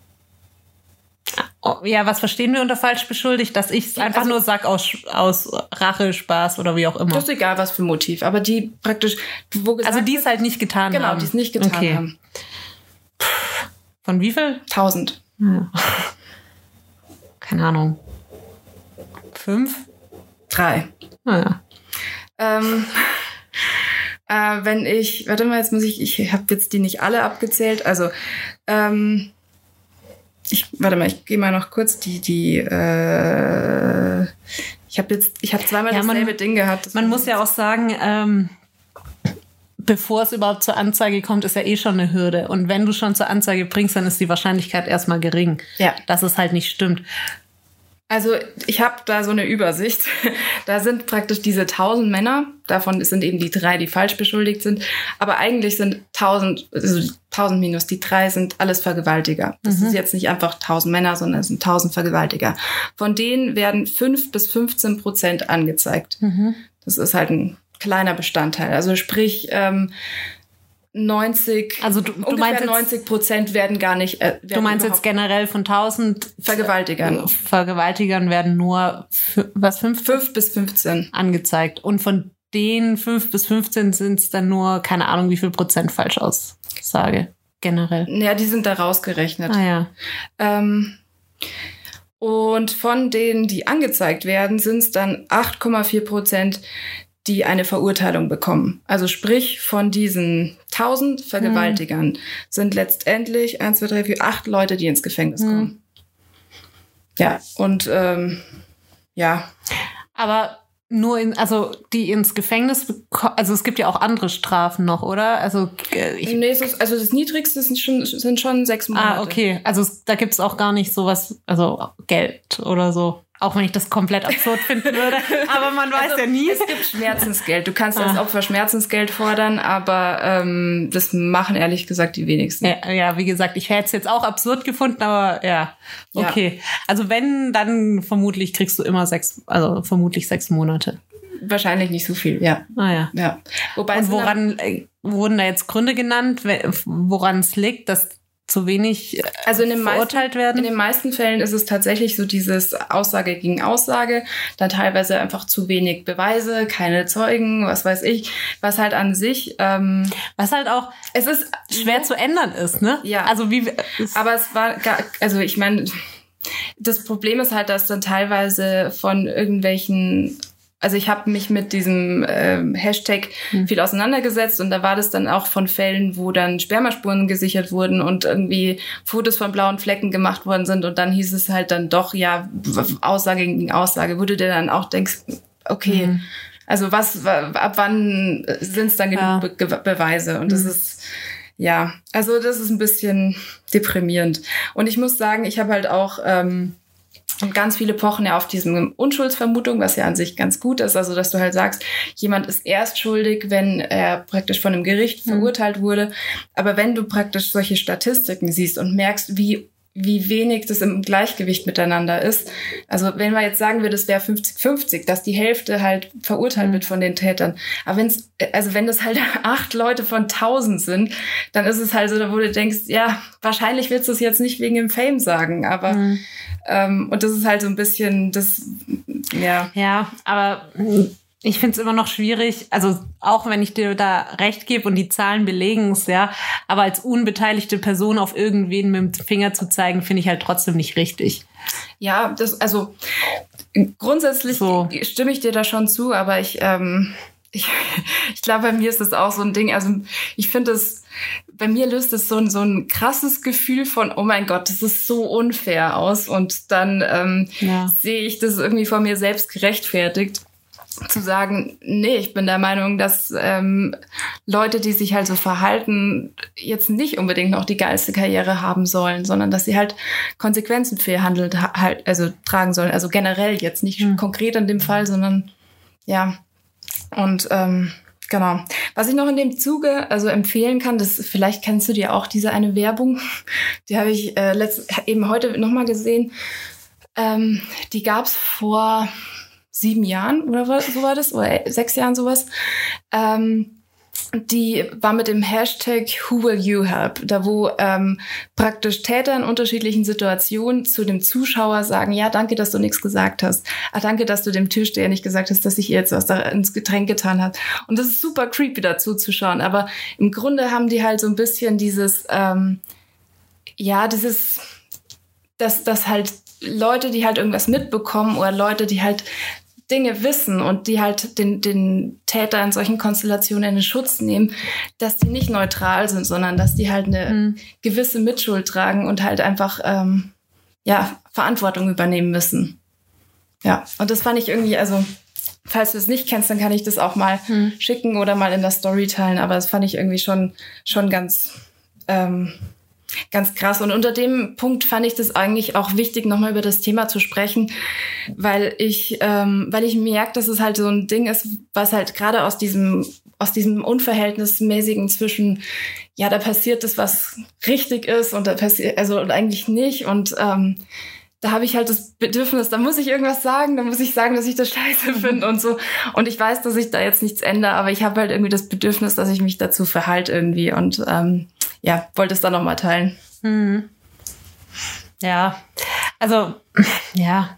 Speaker 4: Oh, ja, was verstehen wir unter falsch beschuldigt? Dass ich es einfach also, nur sag aus, aus Rache, Spaß oder wie auch immer.
Speaker 3: Das ist egal, was für Motiv. Aber die praktisch, wo gesagt
Speaker 4: also die es halt nicht getan
Speaker 3: genau,
Speaker 4: haben.
Speaker 3: Genau, die es nicht getan
Speaker 4: okay.
Speaker 3: haben.
Speaker 4: Von wie viel?
Speaker 3: Tausend.
Speaker 4: Ja. Keine Ahnung. Fünf?
Speaker 3: Drei.
Speaker 4: Ah, ja.
Speaker 3: Ähm, äh, wenn ich, warte mal, jetzt muss ich, ich habe jetzt die nicht alle abgezählt. Also, ähm, Ich, warte mal, ich gehe mal noch kurz die, die, äh, ich habe jetzt, ich habe zweimal
Speaker 4: ja,
Speaker 3: dasselbe
Speaker 4: man,
Speaker 3: Ding gehabt.
Speaker 4: Man muss ja auch sagen, ähm, bevor es überhaupt zur Anzeige kommt, ist ja eh schon eine Hürde. Und wenn du schon zur Anzeige bringst, dann ist die Wahrscheinlichkeit erstmal gering,
Speaker 3: ja.
Speaker 4: dass es halt nicht stimmt.
Speaker 3: Also ich habe da so eine Übersicht. Da sind praktisch diese tausend Männer. Davon sind eben die drei, die falsch beschuldigt sind. Aber eigentlich sind tausend, also tausend minus die drei sind alles Vergewaltiger. Das mhm. ist jetzt nicht einfach tausend Männer, sondern es sind tausend Vergewaltiger. Von denen werden fünf bis fünfzehn Prozent angezeigt. Mhm. Das ist halt ein kleiner Bestandteil. Also sprich, ähm, neunzig,
Speaker 4: also du, du
Speaker 3: ungefähr
Speaker 4: meinst jetzt,
Speaker 3: neunzig Prozent werden gar nicht. Äh, werden
Speaker 4: du meinst jetzt generell von tausend
Speaker 3: Vergewaltigern.
Speaker 4: Vergewaltigern werden nur was fünf?
Speaker 3: Fünf bis fünfzehn
Speaker 4: angezeigt. Und von den fünf bis fünfzehn sind es dann nur, keine Ahnung, wie viel Prozent Falschaussage generell.
Speaker 3: Ja, die sind da rausgerechnet.
Speaker 4: Ah ja.
Speaker 3: Ähm, und von denen, die angezeigt werden, sind es dann acht Komma vier Prozent, die eine Verurteilung bekommen. Also sprich, von diesen tausend Vergewaltigern hm. sind letztendlich eins, zwei, drei, vier, acht Leute, die ins Gefängnis hm. kommen. Ja, und ähm, ja.
Speaker 4: Aber nur in, also die ins Gefängnis, also es gibt ja auch andere Strafen noch, oder? Also ich,
Speaker 3: nee, es ist, also das Niedrigste sind schon, sind schon sechs Monate.
Speaker 4: Ah, okay. Also da gibt es auch gar nicht sowas, also Geld oder so. Auch wenn ich das komplett absurd finden würde. Aber man weiß
Speaker 3: also,
Speaker 4: ja nie.
Speaker 3: Es gibt Schmerzensgeld. Du kannst ah. als Opfer Schmerzensgeld fordern, aber ähm, das machen ehrlich gesagt die wenigsten.
Speaker 4: Ja, ja, wie gesagt, ich hätte es jetzt auch absurd gefunden, aber ja, okay. Ja. Also wenn, dann vermutlich kriegst du immer sechs, also vermutlich sechs Monate.
Speaker 3: Wahrscheinlich nicht so viel, ja.
Speaker 4: Ah ja.
Speaker 3: ja. Wobei
Speaker 4: Und woran äh, wurden da jetzt Gründe genannt, woran es liegt, dass zu wenig
Speaker 3: also in den
Speaker 4: verurteilt
Speaker 3: meisten,
Speaker 4: werden?
Speaker 3: In den meisten Fällen ist es tatsächlich so dieses Aussage gegen Aussage, dann teilweise einfach zu wenig Beweise, keine Zeugen, was weiß ich, was halt an sich... Ähm,
Speaker 4: was halt auch
Speaker 3: es ist
Speaker 4: schwer zu ändern ist, ne?
Speaker 3: Ja,
Speaker 4: also wie,
Speaker 3: aber es war, gar, also ich meine, das Problem ist halt, dass dann teilweise von irgendwelchen... Also ich habe mich mit diesem ähm, Hashtag hm. viel auseinandergesetzt und da war das dann auch von Fällen, wo dann Spermaspuren gesichert wurden und irgendwie Fotos von blauen Flecken gemacht worden sind und dann hieß es halt dann doch, ja, Aussage gegen Aussage, wo du dir dann auch denkst, okay, hm. also was, ab wann sind es dann genug ja. Be- Be- Beweise? Und hm. das ist, ja, also das ist ein bisschen deprimierend. Und ich muss sagen, ich habe halt auch... Ähm, Und ganz viele pochen ja auf diesen Unschuldsvermutung, was ja an sich ganz gut ist. Also, dass du halt sagst, jemand ist erst schuldig, wenn er praktisch von einem Gericht verurteilt mhm. wurde. Aber wenn du praktisch solche Statistiken siehst und merkst, wie wie wenig das im Gleichgewicht miteinander ist. Also wenn man jetzt sagen würde, es wäre fünfzig fünfzig, dass die Hälfte halt verurteilt mhm. wird von den Tätern. Aber wenn's, also wenn das halt acht Leute von tausend sind, dann ist es halt so, wo du denkst, ja, wahrscheinlich willst du es jetzt nicht wegen dem Fame sagen, aber mhm. ähm, und das ist halt so ein bisschen das, ja.
Speaker 4: Ja, aber ich finde es immer noch schwierig, also auch wenn ich dir da recht gebe und die Zahlen belegen es, ja, aber als unbeteiligte Person auf irgendwen mit dem Finger zu zeigen, finde ich halt trotzdem nicht richtig.
Speaker 3: Ja, das, also grundsätzlich so. Stimme ich dir da schon zu, aber ich, ähm, ich, ich glaube, bei mir ist das auch so ein Ding, also ich finde es, bei mir löst es so ein, so ein krasses Gefühl von, oh mein Gott, das ist so unfair aus und dann ähm, ja. sehe ich das irgendwie von mir selbst gerechtfertigt. Zu sagen, nee, ich bin der Meinung, dass ähm, Leute, die sich halt so verhalten, jetzt nicht unbedingt noch die geilste Karriere haben sollen, sondern dass sie halt Konsequenzen für ihr Handeln halt, also tragen sollen. Also generell jetzt nicht mhm. konkret in dem Fall, sondern ja. Und ähm, genau. Was ich noch in dem Zuge also empfehlen kann, das vielleicht kennst du dir auch diese eine Werbung, die habe ich äh, letzt, eben heute nochmal gesehen. Ähm, die gab's vor sieben Jahren oder so war das, oder sechs Jahren sowas. Ähm, die war mit dem Hashtag Who Will You Help? Da wo ähm, praktisch Täter in unterschiedlichen Situationen zu dem Zuschauer sagen, ja, danke, dass du nichts gesagt hast. Ah, danke, dass du dem Türsteher nicht gesagt hast, dass ich ihr jetzt was da ins Getränk getan hat. Und das ist super creepy dazu zu schauen. Aber im Grunde haben die halt so ein bisschen dieses, ähm, ja, dieses, dass, dass halt Leute, die halt irgendwas mitbekommen oder Leute, die halt Dinge wissen und die halt den, den Täter in solchen Konstellationen in den Schutz nehmen, dass die nicht neutral sind, sondern dass die halt eine mhm. gewisse Mitschuld tragen und halt einfach ähm, ja Verantwortung übernehmen müssen. Ja, und das fand ich irgendwie, also falls du es nicht kennst, dann kann ich das auch mal mhm. schicken oder mal in der Story teilen, aber das fand ich irgendwie schon, schon ganz ähm, Ganz krass. Und unter dem Punkt fand ich das eigentlich auch wichtig, nochmal über das Thema zu sprechen, weil ich, ähm, weil ich merke, dass es halt so ein Ding ist, was halt gerade aus diesem, aus diesem Unverhältnismäßigen zwischen, ja, da passiert das, was richtig ist und da passiert, also und eigentlich nicht. Und ähm, da habe ich halt das Bedürfnis, da muss ich irgendwas sagen, da muss ich sagen, dass ich das scheiße finde und so. Und ich weiß, dass ich da jetzt nichts ändere, aber ich habe halt irgendwie das Bedürfnis, dass ich mich dazu verhalte irgendwie und ähm, ja, wollte es dann nochmal teilen.
Speaker 4: Mhm. Ja, also, ja.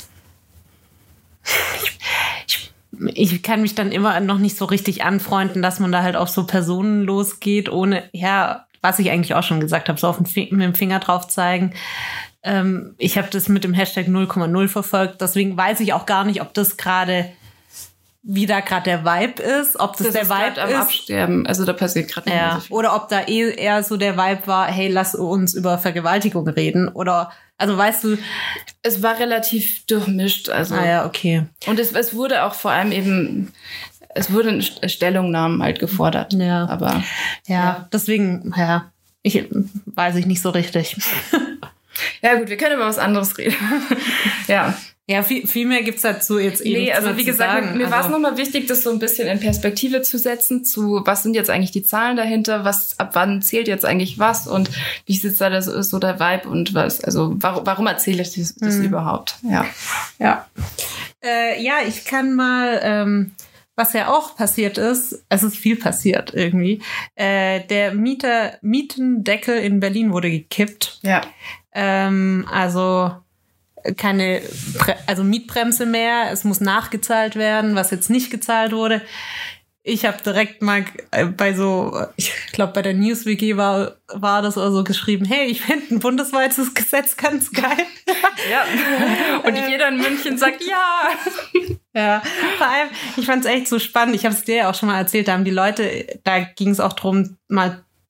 Speaker 4: Ich, ich, ich kann mich dann immer noch nicht so richtig anfreunden, dass man da halt auf so Personen losgeht, ohne, ja, was ich eigentlich auch schon gesagt habe, so auf den F- mit dem Finger drauf zeigen. Ähm, ich habe das mit dem Hashtag null Komma null verfolgt, deswegen weiß ich auch gar nicht, ob das gerade wie da gerade der Vibe ist, ob das, das der ist Vibe
Speaker 3: am
Speaker 4: ist.
Speaker 3: Absterben, also da passiert gerade
Speaker 4: ja. so viel. Oder ob da eh eher so der Vibe war, hey, lass uns über Vergewaltigung reden. Oder, also weißt du.
Speaker 3: Es war relativ durchmischt. Also.
Speaker 4: Ah ja, okay.
Speaker 3: Und es, es wurde auch vor allem eben, es wurden Stellungnahmen halt gefordert.
Speaker 4: Ja.
Speaker 3: Aber.
Speaker 4: Ja, ja. deswegen, ja, ich weiß ich nicht so richtig.
Speaker 3: Ja gut, wir können über was anderes reden. ja.
Speaker 4: Ja, viel, viel mehr gibt's dazu jetzt eben.
Speaker 3: Nee, also wie gesagt,
Speaker 4: sagen.
Speaker 3: mir
Speaker 4: also,
Speaker 3: war es nochmal wichtig, das so ein bisschen in Perspektive zu setzen, zu was sind jetzt eigentlich die Zahlen dahinter, was ab wann zählt jetzt eigentlich was und wie ist jetzt da das, ist so der Vibe und was, also warum, warum erzähle ich das, das mhm. überhaupt? Ja.
Speaker 4: Ja. Äh, ja, ich kann mal, ähm, was ja auch passiert ist, es ist viel passiert irgendwie. Äh, der Mieter, Mietendeckel in Berlin wurde gekippt.
Speaker 3: Ja.
Speaker 4: Ähm, also keine, also Mietbremse mehr, es muss nachgezahlt werden, was jetzt nicht gezahlt wurde. Ich habe direkt mal bei so, ich glaube bei der News-W G war, war das oder so geschrieben, hey, ich finde ein bundesweites Gesetz ganz geil.
Speaker 3: Ja. Und jeder in München sagt ja.
Speaker 4: Ja, vor allem, ich fand es echt so spannend. Ich habe es dir ja auch schon mal erzählt, da haben die Leute, da ging es auch drum, mal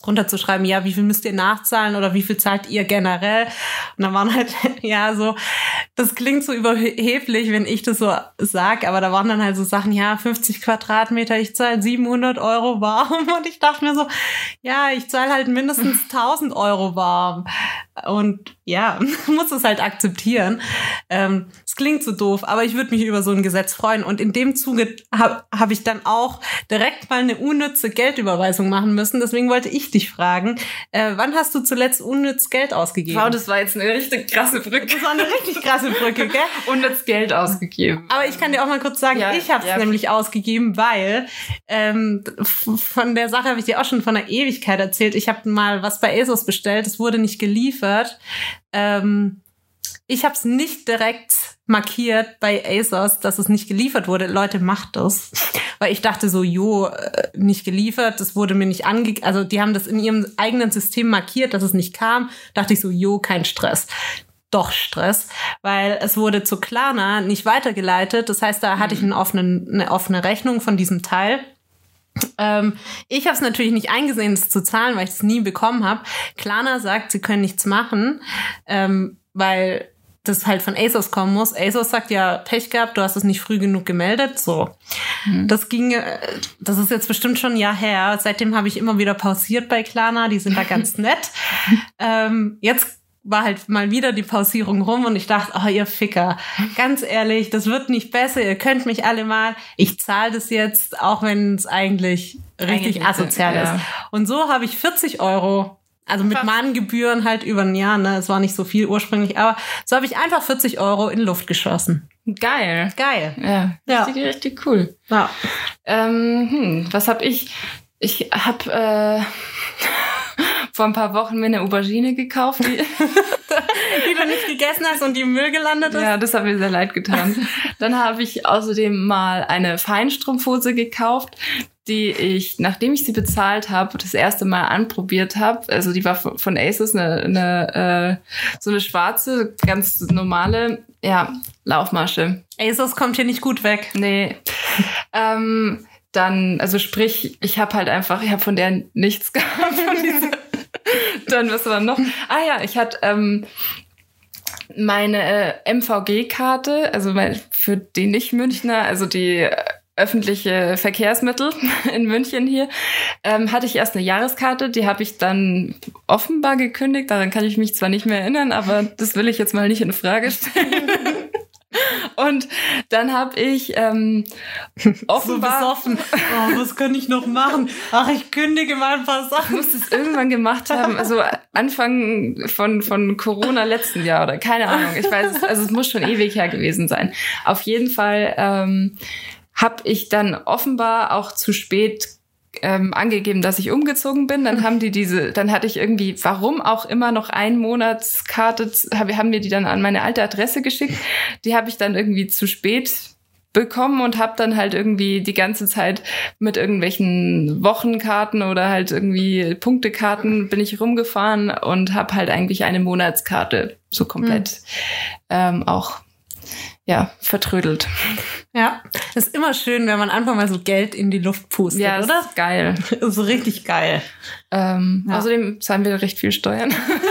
Speaker 4: drunter zu schreiben, ja, wie viel müsst ihr nachzahlen oder wie viel zahlt ihr generell? Und dann waren halt, ja, so, das klingt so überheblich, wenn ich das so sag, aber da waren dann halt so Sachen, ja, fünfzig Quadratmeter, ich zahle siebenhundert Euro warm und ich dachte mir so, ja, ich zahle halt mindestens tausend Euro warm und ja, muss es halt akzeptieren. Ähm, es klingt so doof, aber ich würde mich über so ein Gesetz freuen und in dem Zuge habe hab ich dann auch direkt mal eine unnütze Geldüberweisung machen müssen, deswegen wollte ich dich fragen, äh, wann hast du zuletzt unnütz Geld ausgegeben?
Speaker 3: Wow, das war jetzt eine richtig krasse Brücke.
Speaker 4: Das war eine richtig krasse Brücke, gell?
Speaker 3: Unnütz Geld ausgegeben.
Speaker 4: Aber ich kann dir auch mal kurz sagen,
Speaker 3: ja,
Speaker 4: ich habe es
Speaker 3: ja.
Speaker 4: nämlich ausgegeben, weil ähm, von der Sache habe ich dir auch schon von einer Ewigkeit erzählt. Ich habe mal was bei ASOS bestellt, es wurde nicht geliefert. Ähm, ich habe es nicht direkt markiert bei ASOS, dass es nicht geliefert wurde. Leute, macht das. Weil ich dachte so, jo, nicht geliefert, das wurde mir nicht ange... Also die haben das in ihrem eigenen System markiert, dass es nicht kam. Dachte ich so, jo, kein Stress. Doch Stress, weil es wurde zu Klarna nicht weitergeleitet. Das heißt, da hatte ich einen offenen, eine offene Rechnung von diesem Teil. Ähm, ich habe es natürlich nicht eingesehen, das zu zahlen, weil ich es nie bekommen habe. Klarna sagt, sie können nichts machen, ähm, weil das halt von ASOS kommen muss. ASOS sagt, ja, Pech gehabt, du hast es nicht früh genug gemeldet. So, mhm. Das ging, das ist jetzt bestimmt schon ein Jahr her. Seitdem habe ich immer wieder pausiert bei Klarna, die sind da ganz nett. ähm, jetzt war halt mal wieder die Pausierung rum und ich dachte, oh, ihr Ficker, ganz ehrlich, das wird nicht besser, ihr könnt mich alle mal, ich zahle das jetzt, auch wenn es eigentlich richtig eigentlich asozial ist. Ja. Und so habe ich vierzig Euro, also mit Mahngebühren halt über ein Jahr, ne, es war nicht so viel ursprünglich, aber so habe ich einfach vierzig Euro in Luft geschossen.
Speaker 3: Geil.
Speaker 4: Geil.
Speaker 3: Ja,
Speaker 4: ja.
Speaker 3: Richtig, richtig cool.
Speaker 4: Ja.
Speaker 3: Ähm, hm, was habe ich? Ich habe äh, vor ein paar Wochen mir eine Aubergine gekauft, die,
Speaker 4: die du nicht gegessen hast und die im Müll gelandet ist.
Speaker 3: Ja, das hat mir sehr leid getan. Dann habe ich außerdem mal eine Feinstrumpfhose gekauft, die ich, nachdem ich sie bezahlt habe, das erste Mal anprobiert habe. Also die war von ASOS, eine, eine äh, so eine schwarze, ganz normale, ja, Laufmasche.
Speaker 4: ASOS kommt hier nicht gut weg.
Speaker 3: Nee. ähm, dann, also sprich, ich habe halt einfach, ich habe von der nichts gehabt. Von dieser dann, was war noch? Ah ja, ich hatte ähm, meine äh, M V G-Karte, also mein, für die Nicht-Münchner, also die äh, öffentliche Verkehrsmittel in München hier, ähm, hatte ich erst eine Jahreskarte, die habe ich dann offenbar gekündigt, daran kann ich mich zwar nicht mehr erinnern, aber das will ich jetzt mal nicht in Frage stellen. Und dann habe ich ähm, offenbar...
Speaker 4: So besoffen. Oh, was kann ich noch machen? Ach, ich kündige mal ein paar Sachen.
Speaker 3: Ich muss es irgendwann gemacht haben, also Anfang von von Corona letzten Jahr oder keine Ahnung. Ich weiß es, also es muss schon ewig her gewesen sein. Auf jeden Fall ähm, habe ich dann offenbar auch zu spät ähm, angegeben, dass ich umgezogen bin. Dann haben die diese, dann hatte ich irgendwie, warum auch immer, noch ein Monatskarte, haben mir die dann an meine alte Adresse geschickt. Die habe ich dann irgendwie zu spät bekommen und habe dann halt irgendwie die ganze Zeit mit irgendwelchen Wochenkarten oder halt irgendwie Punktekarten bin ich rumgefahren und habe halt eigentlich eine Monatskarte so komplett hm. ähm, auch ja, vertrödelt.
Speaker 4: Ja, das ist immer schön, wenn man einfach mal so Geld in die Luft pustet,
Speaker 3: ja,
Speaker 4: oder?
Speaker 3: Ist geil.
Speaker 4: Das ist richtig geil.
Speaker 3: Ähm,
Speaker 4: ja.
Speaker 3: Außerdem zahlen wir recht viel Steuern.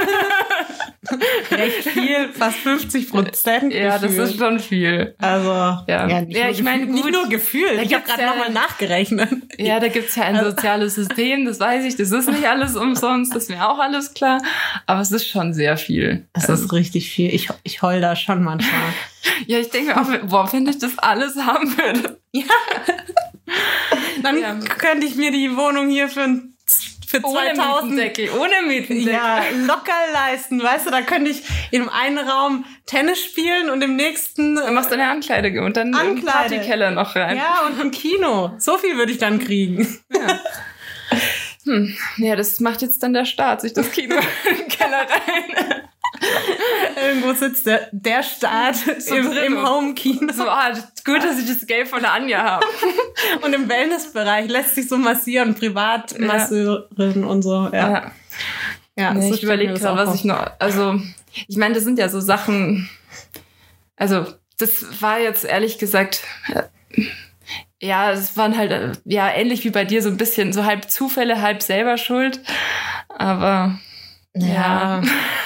Speaker 4: Recht viel, fast fünfzig Prozent.
Speaker 3: Ja, das ist schon viel.
Speaker 4: Also,
Speaker 3: ja,
Speaker 4: ja, nicht,
Speaker 3: ja
Speaker 4: nur
Speaker 3: ich meine,
Speaker 4: nicht nur gefühlt. Ich habe gerade ja, nochmal nachgerechnet.
Speaker 3: Ja, da gibt's ja ein soziales System, das weiß ich, das ist nicht alles umsonst, das ist mir auch alles klar. Aber es ist schon sehr viel.
Speaker 4: Es ist richtig viel. Ich, ich heul da schon manchmal.
Speaker 3: Ja, ich denke mir auch, boah, wenn ich das alles haben würde.
Speaker 4: Ja. Dann ja. könnte ich mir die Wohnung hier für ein Für zweitausend
Speaker 3: ohne Mietendeckel, ohne Mietendeckel.
Speaker 4: Ja, locker leisten. Weißt du, da könnte ich in einem Raum Tennis spielen und im nächsten...
Speaker 3: Dann machst du eine Ankleide und dann einen Partykeller noch rein.
Speaker 4: Ja, und ein Kino. So viel würde ich dann kriegen.
Speaker 3: Ja. Hm. Ja, das macht jetzt dann der Staat, sich das Kino in den Keller rein.
Speaker 4: Irgendwo sitzt der, der Staat so im, im Home-Kino.
Speaker 3: So, ah, gut, dass ich das Geld von der Anja habe.
Speaker 4: Und im Wellnessbereich lässt sich so massieren, Privatmasseurin ja. und so. Ja, ja.
Speaker 3: ja nee, so ich überlege gerade, was ich noch... Also, ich meine, das sind ja so Sachen... Also, das war jetzt ehrlich gesagt... Ja, es waren halt, äh, ja, ähnlich wie bei dir, so ein bisschen, so halb Zufälle, halb selber schuld. Aber, ja.
Speaker 4: Ja.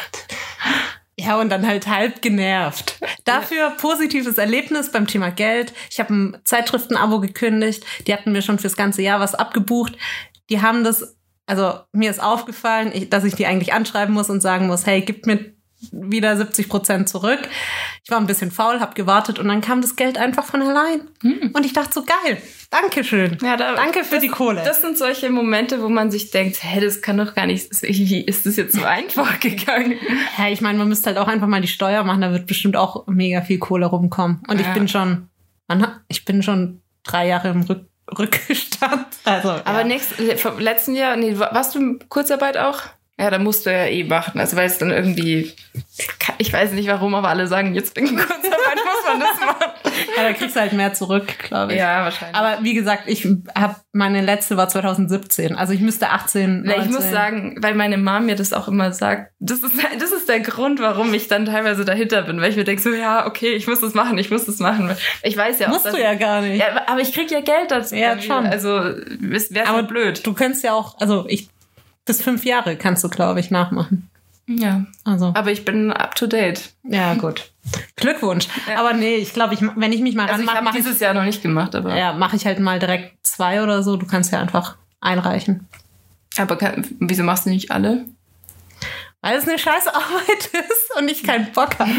Speaker 4: Ja, und dann halt halb genervt. Dafür positives Erlebnis beim Thema Geld. Ich habe ein Zeitschriftenabo gekündigt. Die hatten mir schon fürs ganze Jahr was abgebucht. Die haben das, also mir ist aufgefallen, ich, dass ich die eigentlich anschreiben muss und sagen muss, hey, gib mir wieder siebzig Prozent zurück. Ich war ein bisschen faul, habe gewartet und dann kam das Geld einfach von allein. Hm. Und ich dachte so, geil, Dankeschön.
Speaker 3: Ja, da,
Speaker 4: danke für
Speaker 3: das,
Speaker 4: die Kohle.
Speaker 3: Das sind solche Momente, wo man sich denkt, hä, das kann doch gar nicht, wie ist das jetzt so einfach gegangen?
Speaker 4: Ja, ich meine, man müsste halt auch einfach mal die Steuer machen, da wird bestimmt auch mega viel Kohle rumkommen. Und ja. ich bin schon, ich bin schon drei Jahre im Rück, Rückstand. Also,
Speaker 3: Aber
Speaker 4: ja.
Speaker 3: nächst, vom letzten Jahr, nee, warst du in Kurzarbeit auch? Ja, da musst du ja eh machen. Also weil es dann irgendwie, ich weiß nicht warum, aber alle sagen, jetzt wegen Kurzarbeit muss man das machen.
Speaker 4: Ja, da kriegst du halt mehr zurück, glaube ich.
Speaker 3: Ja, wahrscheinlich.
Speaker 4: Aber wie gesagt, ich habe meine letzte war zwanzig siebzehn. Also ich müsste achtzehn, neunzehn.
Speaker 3: Ich muss sagen, weil meine Mom mir das auch immer sagt, das ist, das ist der Grund, warum ich dann teilweise dahinter bin. Weil ich mir denke so, ja, okay, ich muss das machen, ich muss das machen. Ich weiß ja auch,
Speaker 4: Musst du ja gar nicht.
Speaker 3: Ja, aber ich krieg ja Geld dazu.
Speaker 4: Ja, schon.
Speaker 3: Also es wäre
Speaker 4: aber
Speaker 3: blöd.
Speaker 4: Du könntest ja auch, also ich bis fünf Jahre kannst du, glaube ich, nachmachen.
Speaker 3: Ja.
Speaker 4: Also.
Speaker 3: Aber ich bin up to date.
Speaker 4: Ja, gut. Glückwunsch. Ja. Aber nee, ich glaube, ich, wenn ich mich mal
Speaker 3: also
Speaker 4: ranmache.
Speaker 3: Ich habe dieses Jahr noch nicht gemacht, aber.
Speaker 4: Ja, mache ich halt mal direkt zwei oder so. Du kannst ja einfach einreichen.
Speaker 3: Aber kann, wieso machst du nicht alle?
Speaker 4: Weil es eine scheiß Arbeit ist und ich keinen Bock habe.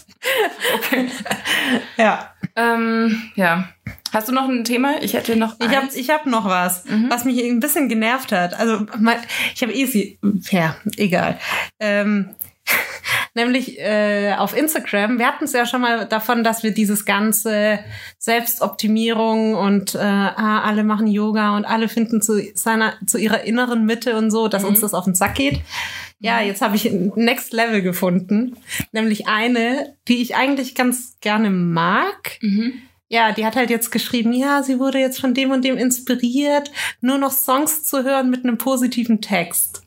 Speaker 3: Okay.
Speaker 4: Ja.
Speaker 3: Ähm, ja. Hast du noch ein Thema? Ich hätte noch eins.
Speaker 4: Ich habe ich hab noch was, mhm. was mich ein bisschen genervt hat. Also mein, ich habe eh sie, ja, egal. Ähm, nämlich äh, auf Instagram, wir hatten es ja schon mal davon, dass wir dieses ganze Selbstoptimierung und äh, ah, alle machen Yoga und alle finden zu seiner zu ihrer inneren Mitte und so, dass mhm. uns das auf den Sack geht. Ja, jetzt habe ich ein Next Level gefunden, nämlich eine, die ich eigentlich ganz gerne mag.
Speaker 3: Mhm.
Speaker 4: Ja, die hat halt jetzt geschrieben, ja, sie wurde jetzt von dem und dem inspiriert, nur noch Songs zu hören mit einem positiven Text.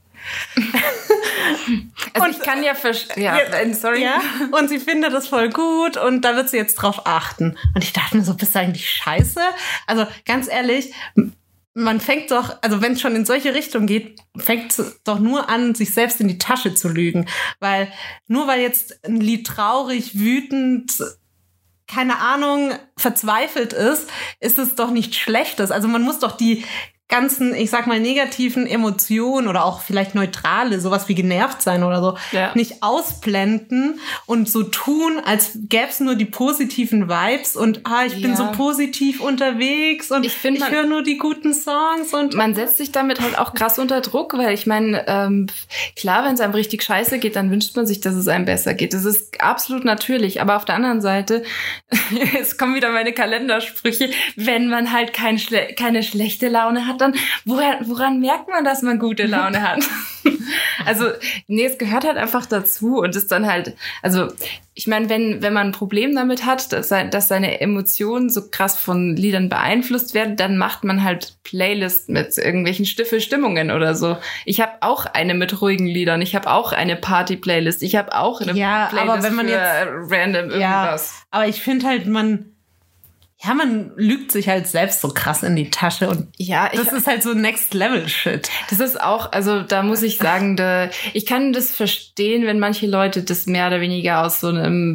Speaker 3: Also
Speaker 4: und,
Speaker 3: ich kann ja verstehen, ja,
Speaker 4: ja,
Speaker 3: sorry.
Speaker 4: Ja, und sie findet das voll gut und da wird sie jetzt drauf achten. Und ich dachte mir so, bist du eigentlich scheiße? Also ganz ehrlich, man fängt doch, also wenn es schon in solche Richtung geht, fängt es doch nur an, sich selbst in die Tasche zu lügen. Weil nur weil jetzt ein Lied traurig, wütend, keine Ahnung, verzweifelt ist, ist es doch nichts Schlechtes. Also man muss doch die ganzen, ich sag mal, negativen Emotionen oder auch vielleicht neutrale, sowas wie genervt sein oder so, ja. nicht ausblenden und so tun, als gäbe es nur die positiven Vibes und ah, ich bin ja. so positiv unterwegs und ich, find, ich höre nur die guten Songs. Und
Speaker 3: man setzt sich damit halt auch krass unter Druck, weil ich meine, ähm, klar, wenn es einem richtig scheiße geht, dann wünscht man sich, dass es einem besser geht. Das ist absolut natürlich, aber auf der anderen Seite, es kommen wieder meine Kalendersprüche, wenn man halt kein Schle- keine schlechte Laune hat, dann woran, woran merkt man, dass man gute Laune hat? Also, nee, es gehört halt einfach dazu und ist dann halt, also ich meine, wenn wenn man ein Problem damit hat, dass, dass seine Emotionen so krass von Liedern beeinflusst werden, dann macht man halt Playlists mit irgendwelchen Stiffelstimmungen oder so. Ich habe auch eine mit ruhigen Liedern, ich habe auch eine Party-Playlist, ich habe auch eine
Speaker 4: ja,
Speaker 3: Playlist
Speaker 4: aber wenn man
Speaker 3: für
Speaker 4: jetzt,
Speaker 3: random irgendwas.
Speaker 4: Ja, aber ich finde halt, man Ja, man lügt sich halt selbst so krass in die Tasche und
Speaker 3: ja, ich,
Speaker 4: das ist halt so Next-Level-Shit.
Speaker 3: Das ist auch, also da muss ich sagen, da, ich kann das verstehen, wenn manche Leute das mehr oder weniger aus so einem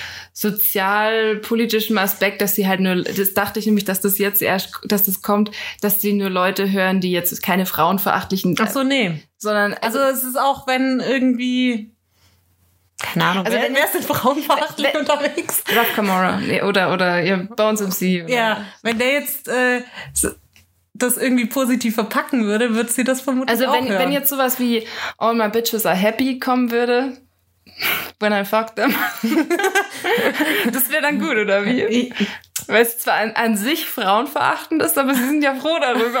Speaker 3: sozialpolitischen Aspekt, dass sie halt nur, das dachte ich nämlich, dass das jetzt erst, dass das kommt, dass sie nur Leute hören, die jetzt keine frauenverachtlichen...
Speaker 4: Ach so, nee.
Speaker 3: Sondern,
Speaker 4: also, also es ist auch, wenn irgendwie... Keine Ahnung, also wer, wer ist denn frauenverachtlich unterwegs?
Speaker 3: Raf Kamora nee, oder oder ja, Bones M C. Oder
Speaker 4: ja, wenn der jetzt äh, das irgendwie positiv verpacken würde, würde sie das vermutlich
Speaker 3: also
Speaker 4: auch
Speaker 3: wenn,
Speaker 4: hören.
Speaker 3: wenn jetzt sowas wie All My Bitches Are Happy kommen würde, when I fuck them, das wäre dann gut, oder wie? Weil es zwar an, an sich frauenverachtend ist, aber sie sind ja froh darüber.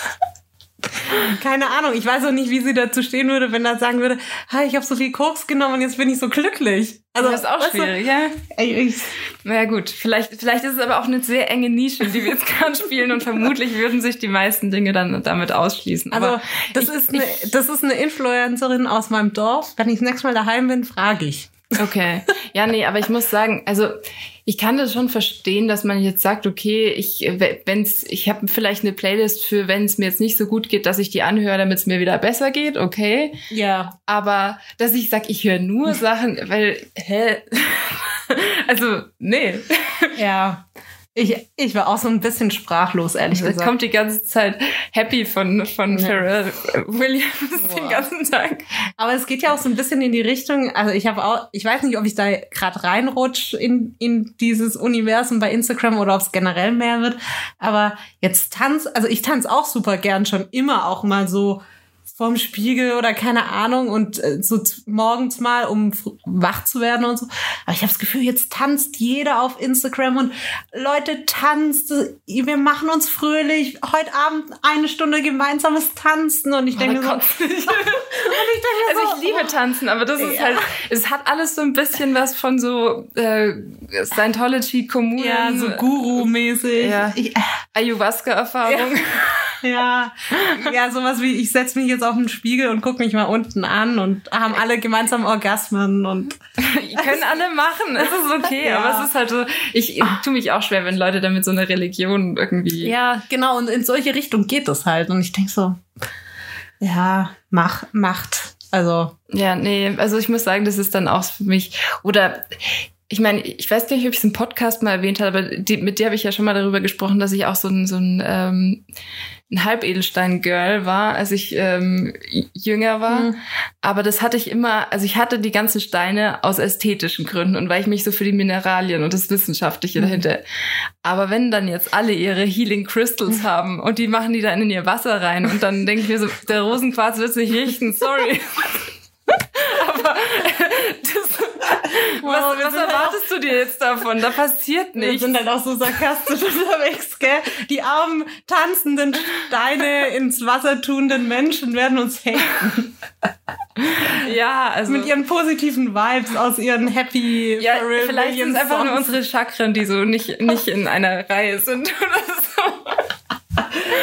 Speaker 4: Keine Ahnung, ich weiß auch nicht, wie sie dazu stehen würde, wenn er sagen würde, hey, ich habe so viel Koks genommen und jetzt bin ich so glücklich. Also
Speaker 3: das ist auch schwierig, du? Ja. Ey, ich, naja gut, vielleicht, vielleicht ist es aber auch eine sehr enge Nische, die wir jetzt gerade spielen und vermutlich würden sich die meisten Dinge dann damit ausschließen.
Speaker 4: Also
Speaker 3: aber
Speaker 4: das
Speaker 3: ich,
Speaker 4: ist eine,
Speaker 3: ich,
Speaker 4: das ist eine Influencerin aus meinem Dorf. Wenn ich das nächste Mal daheim bin, frage ich.
Speaker 3: Okay. Ja, nee, aber ich muss sagen, also ich kann das schon verstehen, dass man jetzt sagt, okay, ich wenn's ich habe vielleicht eine Playlist für, wenn es mir jetzt nicht so gut geht, dass ich die anhöre, damit es mir wieder besser geht, okay.
Speaker 4: Ja.
Speaker 3: Aber dass ich sag, ich höre nur Sachen, weil hä? Also, nee.
Speaker 4: Ja. Ich, ich war auch so ein bisschen sprachlos, ehrlich
Speaker 3: Da
Speaker 4: gesagt.
Speaker 3: kommt die ganze Zeit Happy von, von
Speaker 4: Ja.
Speaker 3: Pharrell Williams den
Speaker 4: Boah.
Speaker 3: ganzen Tag.
Speaker 4: Aber es geht ja auch so ein bisschen in die Richtung, also ich habe auch, ich weiß nicht, ob ich da gerade reinrutsche in, in dieses Universum bei Instagram oder ob es generell mehr wird, aber jetzt tanz, also ich tanze auch super gern schon immer auch mal so vorm Spiegel oder keine Ahnung und äh, so z- morgens mal, um fr- wach zu werden und so. Aber ich habe das Gefühl, jetzt tanzt jeder auf Instagram und Leute tanzt, wir machen uns fröhlich, heute Abend eine Stunde gemeinsames Tanzen und ich denke so, und ich denke
Speaker 3: Also
Speaker 4: so,
Speaker 3: ich liebe Tanzen, aber das ist
Speaker 4: Ja.
Speaker 3: halt, es hat alles so ein bisschen was von so äh, Scientology-Kommunen.
Speaker 4: ja, so Guru-mäßig.
Speaker 3: Ja.
Speaker 4: Ich,
Speaker 3: Ayahuasca-Erfahrung.
Speaker 4: ja, ja, sowas wie, ich setze mich jetzt auf den Spiegel und gucke mich mal unten an und haben alle gemeinsam Orgasmen und
Speaker 3: Können alle machen, es ist okay,
Speaker 4: Ja.
Speaker 3: aber es ist halt so, ich, ich tue mich auch schwer, wenn Leute damit so eine Religion irgendwie...
Speaker 4: ja, genau, und in solche Richtung geht das halt. Und ich denke so, ja, mach, macht. Also,
Speaker 3: Ja, nee, also ich muss sagen, das ist dann auch für mich, oder ich meine, ich weiß gar nicht, ob ich es im Podcast mal erwähnt habe, aber die, mit dir habe ich ja schon mal darüber gesprochen, dass ich auch so ein, so ein, ähm, ein Halbedelstein-Girl war, als ich ähm, jünger war.
Speaker 4: Mhm.
Speaker 3: Aber das hatte ich immer, also ich hatte die ganzen Steine aus ästhetischen Gründen und weil ich mich so für die Mineralien und das Wissenschaftliche dahinter. Aber wenn dann jetzt alle ihre Healing Crystals haben und die machen die dann in ihr Wasser rein und dann denke ich mir so, der Rosenquarz wird's nicht richten, sorry. Aber das,
Speaker 4: Wow,
Speaker 3: was,
Speaker 4: wir
Speaker 3: was
Speaker 4: sind halt
Speaker 3: erwartest du dir jetzt davon? Da passiert
Speaker 4: wir
Speaker 3: nichts.
Speaker 4: sind halt auch so sarkastisch unterwegs, gell? Die armen, tanzenden Steine ins Wasser tuenden Menschen werden uns haten.
Speaker 3: Ja, also
Speaker 4: Mit ihren positiven Vibes aus ihren Happy
Speaker 3: ja,
Speaker 4: Pharrell
Speaker 3: vielleicht sind
Speaker 4: Williams
Speaker 3: es einfach nur
Speaker 4: Songs.
Speaker 3: unsere Chakren, die so nicht nicht in einer Reihe sind oder so.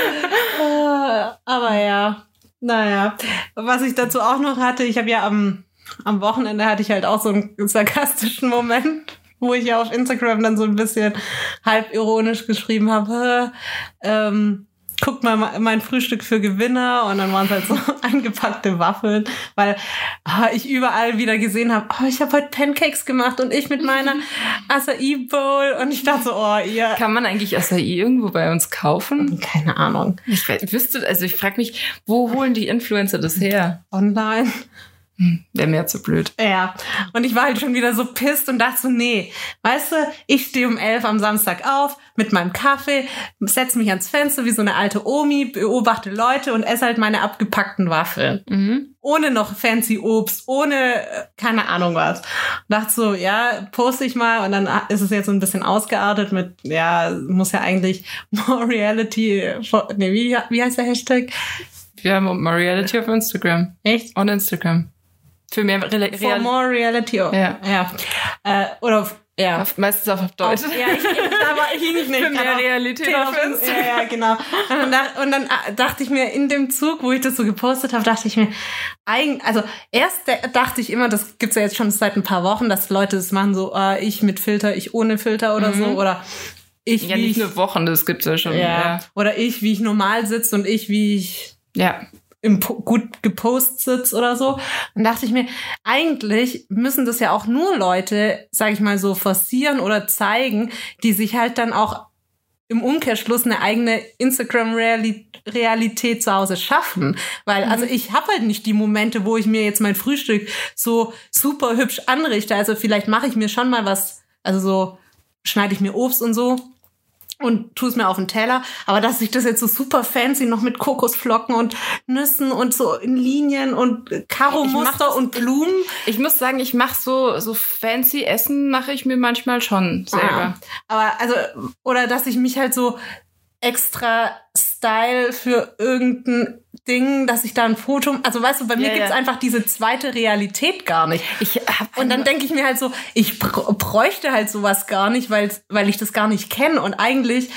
Speaker 4: Äh, aber ja, naja. Was ich dazu auch noch hatte, ich habe ja am, am Wochenende hatte ich halt auch so einen sarkastischen Moment, wo ich ja auf Instagram dann so ein bisschen halb ironisch geschrieben habe, ähm, guck mal mein Frühstück für Gewinner, und dann waren es halt so eingepackte Waffeln, weil ah, ich überall wieder gesehen habe, oh, ich habe heute Pancakes gemacht und ich mit meiner Acai Bowl, und ich dachte so, oh, ihr...
Speaker 3: Kann man eigentlich Acai irgendwo bei uns kaufen?
Speaker 4: Keine Ahnung.
Speaker 3: Ich weiß- wüsste, also ich frage mich, wo holen die Influencer das her?
Speaker 4: Online.
Speaker 3: Wäre mir zu blöd.
Speaker 4: Ja, und ich war halt schon wieder so pisst und dachte so, nee, weißt du, ich stehe um elf am Samstag auf mit meinem Kaffee, setze mich ans Fenster wie so eine alte Omi, beobachte Leute und esse halt meine abgepackten Waffeln.
Speaker 3: Mhm.
Speaker 4: Ohne noch fancy Obst, ohne äh, keine Ahnung was. Und dachte so, ja, poste ich mal, und dann ist es jetzt so ein bisschen ausgeartet mit, ja, muss ja eigentlich more reality, for, nee, wie, wie heißt der Hashtag?
Speaker 3: Wir haben mal Reality auf Instagram.
Speaker 4: Echt?
Speaker 3: On Instagram. Für mehr Re
Speaker 4: For
Speaker 3: Real
Speaker 4: more reality. Oh,
Speaker 3: Ja.
Speaker 4: ja. Äh, oder auf, ja.
Speaker 3: auf, meistens auch auf Deutsch.
Speaker 4: Auf, ja, ich, aber ich hing nicht.
Speaker 3: Für mehr
Speaker 4: Aber
Speaker 3: Realität
Speaker 4: Thema
Speaker 3: auf
Speaker 4: auf
Speaker 3: Instagram.
Speaker 4: Ja, ja, genau. Und dann, dach- und dann ah, dachte ich mir, in dem Zug, wo ich das so gepostet habe, dachte ich mir, eigen, also erst de- dachte ich immer, das gibt's ja jetzt schon seit ein paar Wochen, dass Leute das machen, so ah, ich mit Filter, ich ohne Filter oder so, oder ich,
Speaker 3: Ja,
Speaker 4: wie
Speaker 3: nicht
Speaker 4: ich,
Speaker 3: nur Wochen, das gibt's ja schon.
Speaker 4: ja,
Speaker 3: Ja.
Speaker 4: oder ich, wie ich normal sitze, und ich, wie ich
Speaker 3: ja.
Speaker 4: im po- gut gepostet sitzt oder so. Dann dachte ich mir, eigentlich müssen das ja auch nur Leute, sag ich mal so, forcieren oder zeigen, die sich halt dann auch im Umkehrschluss eine eigene Instagram-Realität zu Hause schaffen. Weil, also ich habe halt nicht die Momente, wo ich mir jetzt mein Frühstück so super hübsch anrichte. Also vielleicht mache ich mir schon mal was, also so schneide ich mir Obst und so und tue es mir auf den Teller. Aber dass ich das jetzt so super fancy noch mit Kokosflocken und Nüssen und so in Linien und
Speaker 3: Ich mach
Speaker 4: Karo-Muster
Speaker 3: das-
Speaker 4: und Blumen.
Speaker 3: Ich muss sagen, ich mache so so fancy Essen mache ich mir manchmal schon selber.
Speaker 4: Ja. Aber also, oder dass ich mich halt so extra Style für irgendein Ding, dass ich da ein Foto, also weißt du, bei mir
Speaker 3: Ja,
Speaker 4: gibt's
Speaker 3: ja.
Speaker 4: einfach diese zweite Realität gar nicht.
Speaker 3: Ich hab
Speaker 4: Und dann denke ich mir halt so, ich br- bräuchte halt sowas gar nicht, weil weil ich das gar nicht kenne. Und eigentlich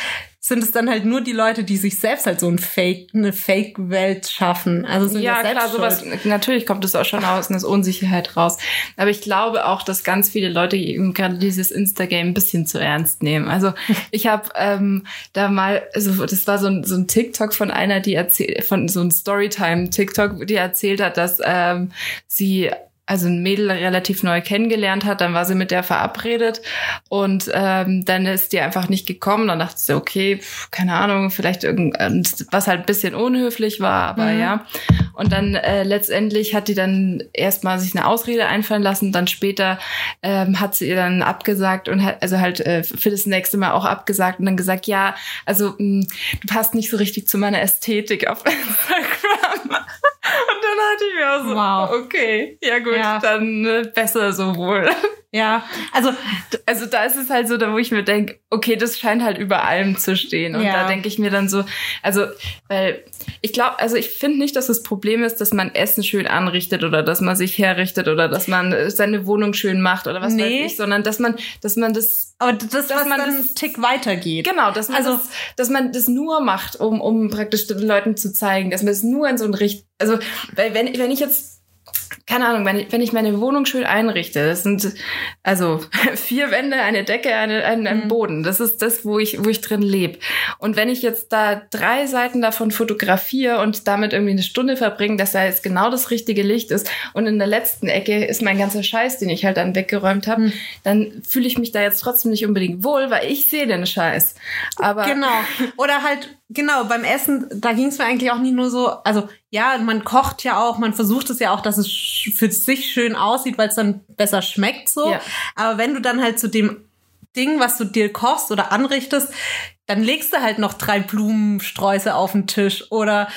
Speaker 4: sind es dann halt nur die Leute, die sich selbst halt so ein Fake, eine Fake-Welt schaffen. Also sind
Speaker 3: ja,
Speaker 4: ja
Speaker 3: klar, sowas, natürlich kommt es auch schon aus einer Unsicherheit raus. Aber ich glaube auch, dass ganz viele Leute eben gerade dieses Insta-Game ein bisschen zu ernst nehmen. Also ich habe ähm, da mal, also das war so ein, so ein TikTok von einer, die erzählt, von so ein Storytime-TikTok, die erzählt hat, dass ähm, sie also ein Mädel relativ neu kennengelernt hat, dann war sie mit der verabredet und ähm, dann ist die einfach nicht gekommen. Dann dachte sie, okay, pf, keine Ahnung, vielleicht irgendwas, was halt ein bisschen unhöflich war, aber mhm. ja. Und dann äh, letztendlich hat die dann erstmal sich eine Ausrede einfallen lassen, dann später ähm, hat sie ihr dann abgesagt und hat also halt äh, für das nächste Mal auch abgesagt und dann gesagt, ja, also mh, du passt nicht so richtig zu meiner Ästhetik auf Instagram. Und dann hatte ich mir auch so, wow. okay, ja gut, ja. dann äh, besser so wohl.
Speaker 4: Ja, also
Speaker 3: also da ist es halt so, da wo ich mir denke, okay, das scheint halt über allem zu stehen. Und ja. da denke ich mir dann so, also, weil ich glaube, also ich finde nicht, dass das Problem ist, dass man Essen schön anrichtet oder dass man sich herrichtet oder dass man seine Wohnung schön macht oder was nee. weiß ich, sondern dass man, dass man das,
Speaker 4: aber das, dass was man dann das, einen Tick weitergeht.
Speaker 3: Genau, dass man also, das, dass man das nur macht, um, um praktisch den Leuten zu zeigen, dass man es nur in so ein Richt, also, weil wenn, wenn ich jetzt keine Ahnung, wenn ich, wenn ich meine Wohnung schön einrichte, das sind also vier Wände, eine Decke, eine, ein, ein Boden. Das ist das, wo ich, wo ich drin lebe. Und wenn ich jetzt da drei Seiten davon fotografiere und damit irgendwie eine Stunde verbringe, dass da jetzt genau das richtige Licht ist und in der letzten Ecke ist mein ganzer Scheiß, den ich halt dann weggeräumt habe, mhm. dann fühle ich mich da jetzt trotzdem nicht unbedingt wohl, weil ich sehe den Scheiß. Aber
Speaker 4: genau. Oder halt genau, beim Essen, da ging es mir eigentlich auch nicht nur so, also ja, man kocht ja auch, man versucht es ja auch, dass es für sich schön aussieht, weil es dann besser schmeckt so. Ja. Aber wenn du dann halt zu dem Ding, was du dir kochst oder anrichtest, dann legst du halt noch drei Blumensträuße auf den Tisch oder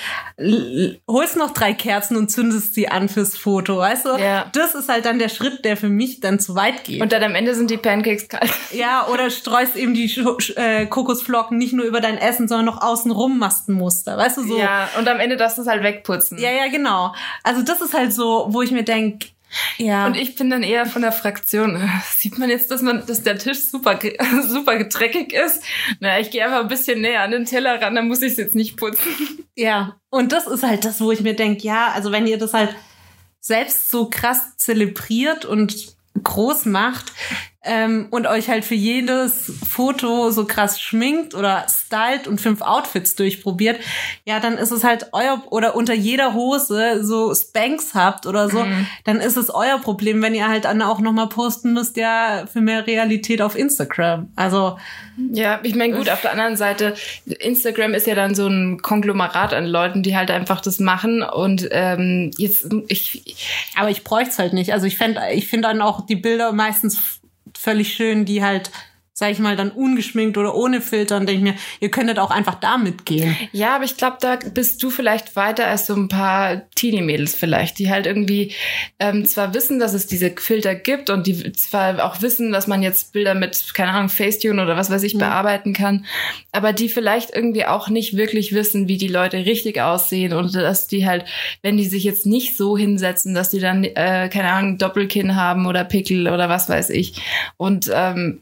Speaker 4: l- holst noch drei Kerzen und zündest sie an fürs Foto, weißt du? Ja. Das ist halt dann der Schritt, der für mich dann zu weit geht.
Speaker 3: Und dann am Ende sind die Pancakes kalt.
Speaker 4: Ja, oder streust eben die Sch- äh, Kokosflocken nicht nur über dein Essen, sondern noch außenrum machst ein Muster, weißt du so?
Speaker 3: Ja, und am Ende darfst du es halt wegputzen.
Speaker 4: Ja, ja, genau. Also das ist halt so, wo ich mir denke, ja.
Speaker 3: Und ich bin dann eher von der Fraktion. Sieht man jetzt, dass man, dass der Tisch super, super dreckig ist? Na, ich gehe einfach ein bisschen näher an den Teller ran, dann muss ich es jetzt nicht putzen.
Speaker 4: Ja. Und das ist halt das, wo ich mir denke, ja, also wenn ihr das halt selbst so krass zelebriert und groß macht, ähm, und euch halt für jedes Foto so krass schminkt oder stylt und fünf Outfits durchprobiert, ja, dann ist es halt euer, oder unter jeder Hose so Spanks habt oder so, mhm. dann ist es euer Problem, wenn ihr halt dann auch nochmal posten müsst, ja, für mehr Realität auf Instagram. Also
Speaker 3: ja, ich meine, gut, auf der anderen Seite, Instagram ist ja dann so ein Konglomerat an Leuten, die halt einfach das machen und ähm, jetzt, ich...
Speaker 4: Aber ich bräuchte es halt nicht. Also ich fände, ich finde dann auch die Bilder meistens völlig schön, die halt, sag ich mal, dann ungeschminkt oder ohne Filter und denke mir, ihr könntet auch einfach damit gehen.
Speaker 3: Ja, aber ich glaube, da bist du vielleicht weiter als so ein paar Teenie-Mädels vielleicht, die halt irgendwie ähm, zwar wissen, dass es diese Filter gibt und die zwar auch wissen, dass man jetzt Bilder mit, keine Ahnung, Facetune oder was weiß ich, mhm. bearbeiten kann, aber die vielleicht irgendwie auch nicht wirklich wissen, wie die Leute richtig aussehen und dass die halt, wenn die sich jetzt nicht so hinsetzen, dass die dann, äh, keine Ahnung, Doppelkinn haben oder Pickel oder was weiß ich. Und ähm,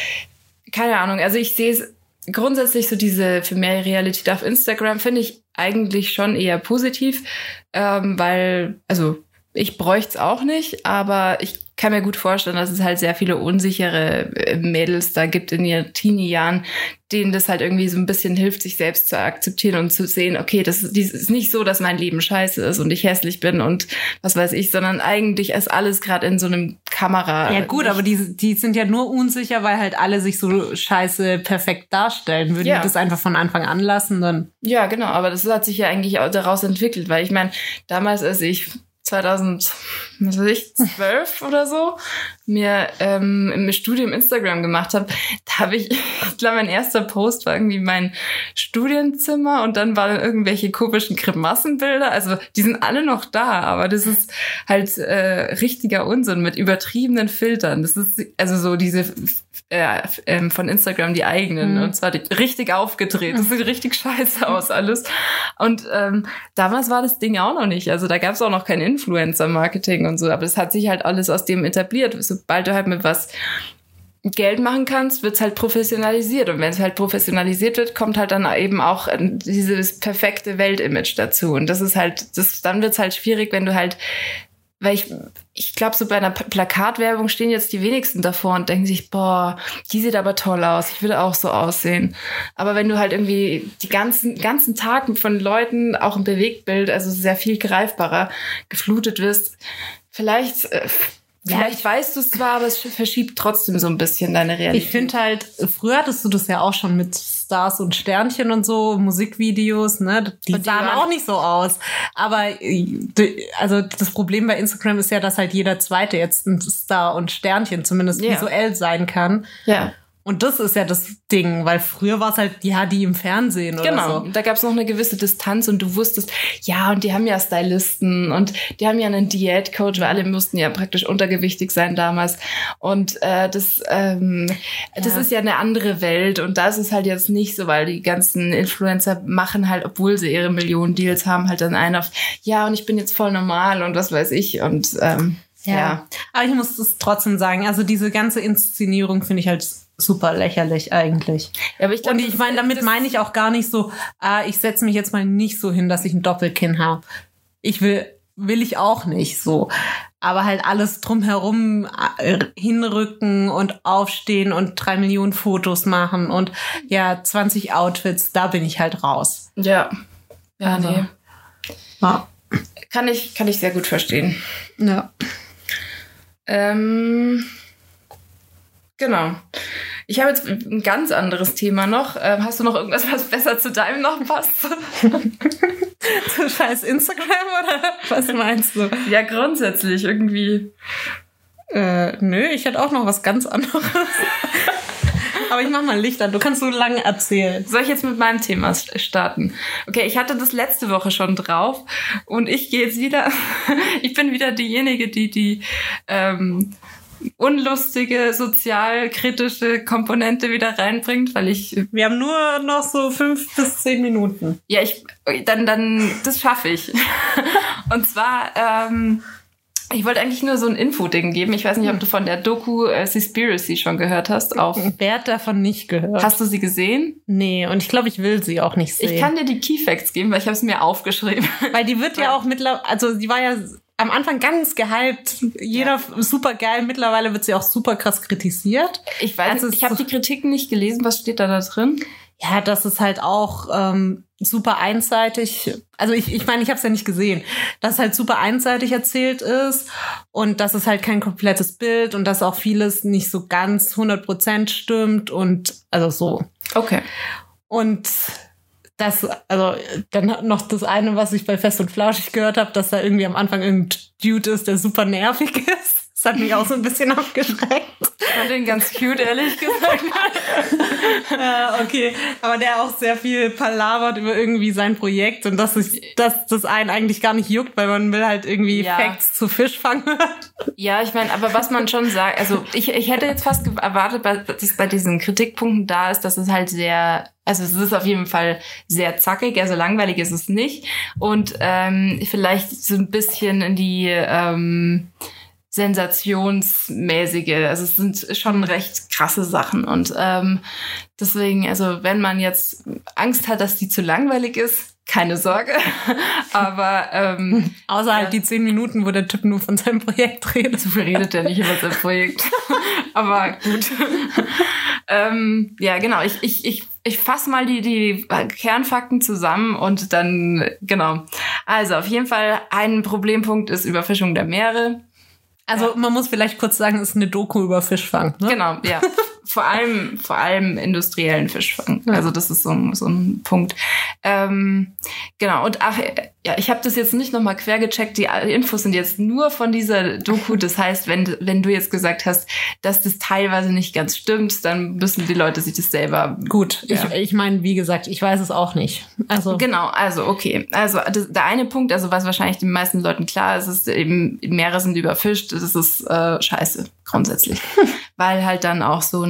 Speaker 3: keine Ahnung, also ich sehe es grundsätzlich so diese für mehr Realität auf Instagram finde ich eigentlich schon eher positiv, ähm, weil, also ich bräuchte es auch nicht, aber ich kann mir gut vorstellen, dass es halt sehr viele unsichere Mädels da gibt in ihren Teenie-Jahren, denen das halt irgendwie so ein bisschen hilft, sich selbst zu akzeptieren und zu sehen, okay, das ist, das ist nicht so, dass mein Leben scheiße ist und ich hässlich bin und was weiß ich, sondern eigentlich ist alles gerade in so einem Kamera.
Speaker 4: Ja gut, aber die, die sind ja nur unsicher, weil halt alle sich so scheiße perfekt darstellen. Würden ja. die das einfach von Anfang an lassen, dann...
Speaker 3: Ja, genau, aber das hat sich ja eigentlich auch daraus entwickelt, weil ich meine, damals, als ich zwanzig, was weiß ich, zwölf oder so, mir ähm, im Studium Instagram gemacht habe, da habe ich, ich glaube, mein erster Post war irgendwie mein Studienzimmer und dann waren irgendwelche komischen Grimassenbilder. Also die sind alle noch da, aber das ist halt äh, richtiger Unsinn mit übertriebenen Filtern. Das ist also so diese äh, äh, von Instagram die eigenen mhm. und zwar die, richtig aufgedreht. Das sieht richtig scheiße aus alles. Und ähm, damals war das Ding auch noch nicht. Also da gab es auch noch kein Influencer-Marketing und so, aber das hat sich halt alles aus dem etabliert. Sobald du halt mit was Geld machen kannst, wird's halt professionalisiert. Und wenn es halt professionalisiert wird, kommt halt dann eben auch dieses perfekte Weltimage dazu. Und das ist halt, das, dann wird's halt schwierig, wenn du halt, weil ich, ich glaube, so bei einer Plakatwerbung stehen jetzt die wenigsten davor und denken sich, boah, die sieht aber toll aus, ich will auch so aussehen. Aber wenn du halt irgendwie die ganzen, ganzen Tag von Leuten, auch im Bewegtbild, also sehr viel greifbarer, geflutet wirst, vielleicht, äh, Vielleicht ja, weißt du es zwar, aber es verschiebt trotzdem so ein bisschen deine Realität.
Speaker 4: Ich finde halt, früher hattest du das ja auch schon mit Stars und Sternchen und so, Musikvideos, ne? Die, die sahen auch nicht so aus. Aber also das Problem bei Instagram ist ja, dass halt jeder Zweite jetzt ein Star und Sternchen zumindest ja. visuell sein kann.
Speaker 3: Ja.
Speaker 4: Und das ist ja das Ding, weil früher war es halt, ja, die im Fernsehen oder
Speaker 3: genau.
Speaker 4: so.
Speaker 3: Genau, da gab es noch eine gewisse Distanz und du wusstest, ja, und die haben ja Stylisten und die haben ja einen Diätcoach, weil alle mussten ja praktisch untergewichtig sein damals. Und äh, das, ähm, ja. das ist ja eine andere Welt und da ist es halt jetzt nicht so, weil die ganzen Influencer machen halt, obwohl sie ihre Millionen Deals haben, halt dann einen auf, ja, und ich bin jetzt voll normal und was weiß ich und ähm, ja.
Speaker 4: ja. Aber ich muss es trotzdem sagen, also diese ganze Inszenierung finde ich halt super lächerlich eigentlich.
Speaker 3: Ja, aber ich glaub,
Speaker 4: und ich meine, damit meine ich auch gar nicht so, ah, ich setze mich jetzt mal nicht so hin, dass ich ein Doppelkinn habe. Ich will, will ich auch nicht so. Aber halt alles drumherum äh, hinrücken und aufstehen und drei Millionen Fotos machen und ja, zwanzig Outfits, da bin ich halt raus.
Speaker 3: Ja. Ja,
Speaker 4: also,
Speaker 3: nee.
Speaker 4: Ja.
Speaker 3: Kann ich, kann ich sehr gut verstehen.
Speaker 4: Ja.
Speaker 3: Ähm, genau. Ich habe jetzt ein ganz anderes Thema noch. Ähm, hast du noch irgendwas, was besser zu deinem noch passt?
Speaker 4: So scheiß Instagram oder was meinst du?
Speaker 3: Ja, grundsätzlich irgendwie.
Speaker 4: Äh, nö, ich hätte auch noch was ganz anderes. Aber ich mach mal Licht an. Du kannst so lange erzählen.
Speaker 3: Soll ich jetzt mit meinem Thema starten? Okay, ich hatte das letzte Woche schon drauf und ich gehe jetzt wieder. Ich bin wieder diejenige, die die ähm, unlustige, sozialkritische Komponente wieder reinbringt, weil ich...
Speaker 4: Wir haben nur noch so fünf bis zehn Minuten.
Speaker 3: Ja, ich dann, dann das schaffe ich. Und zwar... Ähm, Ich wollte eigentlich nur so ein Info-Ding geben. Ich weiß nicht, ob du von der Doku äh, Seaspiracy schon gehört hast. Auf
Speaker 4: Wer hat davon nicht gehört?
Speaker 3: Hast du sie gesehen?
Speaker 4: Nee, und ich glaube, ich will sie auch nicht sehen.
Speaker 3: Ich kann dir die Key Facts geben, weil ich habe es mir aufgeschrieben.
Speaker 4: Weil die wird ja auch mittlerweile, also die war ja am Anfang ganz gehypt. Jeder ja. super geil. Mittlerweile wird sie auch super krass kritisiert.
Speaker 3: Ich weiß, also ich habe die Kritiken nicht gelesen. Was steht da da drin?
Speaker 4: Ja, das ist halt auch ähm, super einseitig. Also ich ich meine, ich habe es ja nicht gesehen. Dass es halt super einseitig erzählt ist und dass es halt kein komplettes Bild und dass auch vieles nicht so ganz hundert Prozent stimmt und also so.
Speaker 3: Okay.
Speaker 4: Und das, also dann noch das eine, was ich bei Fest und Flauschig gehört habe, dass da irgendwie am Anfang irgendein Dude ist, der super nervig ist. Das hat mich auch so ein bisschen abgeschreckt.
Speaker 3: Ich fand den ganz cute, ehrlich gesagt.
Speaker 4: Ja, okay. Aber der auch sehr viel palabert über irgendwie sein Projekt und dass, ich, dass das einen eigentlich gar nicht juckt, weil man will halt irgendwie
Speaker 3: ja.
Speaker 4: Facts zu Fischfang hören.
Speaker 3: Ja, ich meine, aber was man schon sagt, also ich, ich hätte jetzt fast erwartet, dass bei diesen Kritikpunkten da ist, dass es halt sehr... Also es ist auf jeden Fall sehr zackig, also langweilig ist es nicht. Und ähm, vielleicht so ein bisschen in die... Ähm, sensationsmäßige, also es sind schon recht krasse Sachen und ähm, deswegen, also wenn man jetzt Angst hat, dass die zu langweilig ist, keine Sorge, aber ähm,
Speaker 4: außer halt ja. die zehn Minuten, wo der Typ nur von seinem Projekt redet.
Speaker 3: So viel redet er nicht über sein Projekt, aber gut. ähm, ja, genau, ich ich ich ich fasse mal die die Kernfakten zusammen und dann, genau. Also auf jeden Fall ein Problempunkt ist Überfischung der Meere.
Speaker 4: Also man muss vielleicht kurz sagen, es ist eine Doku über Fischfang. Ne?
Speaker 3: Genau, ja. Vor allem, vor allem industriellen Fischfang. Also das ist so ein, so ein Punkt. Ähm, genau, und ach, ja, ich habe das jetzt nicht nochmal quer gecheckt. Die Infos sind jetzt nur von dieser Doku. Das heißt, wenn, wenn du jetzt gesagt hast, dass das teilweise nicht ganz stimmt, dann müssen die Leute sich das selber...
Speaker 4: Gut,
Speaker 3: ja.
Speaker 4: ich, ich meine, wie gesagt, ich weiß es auch nicht. Also
Speaker 3: Genau, also okay. Also das, der eine Punkt, also was wahrscheinlich den meisten Leuten klar ist, ist eben, Meere sind überfischt. Das ist äh, scheiße, grundsätzlich. Weil halt dann auch so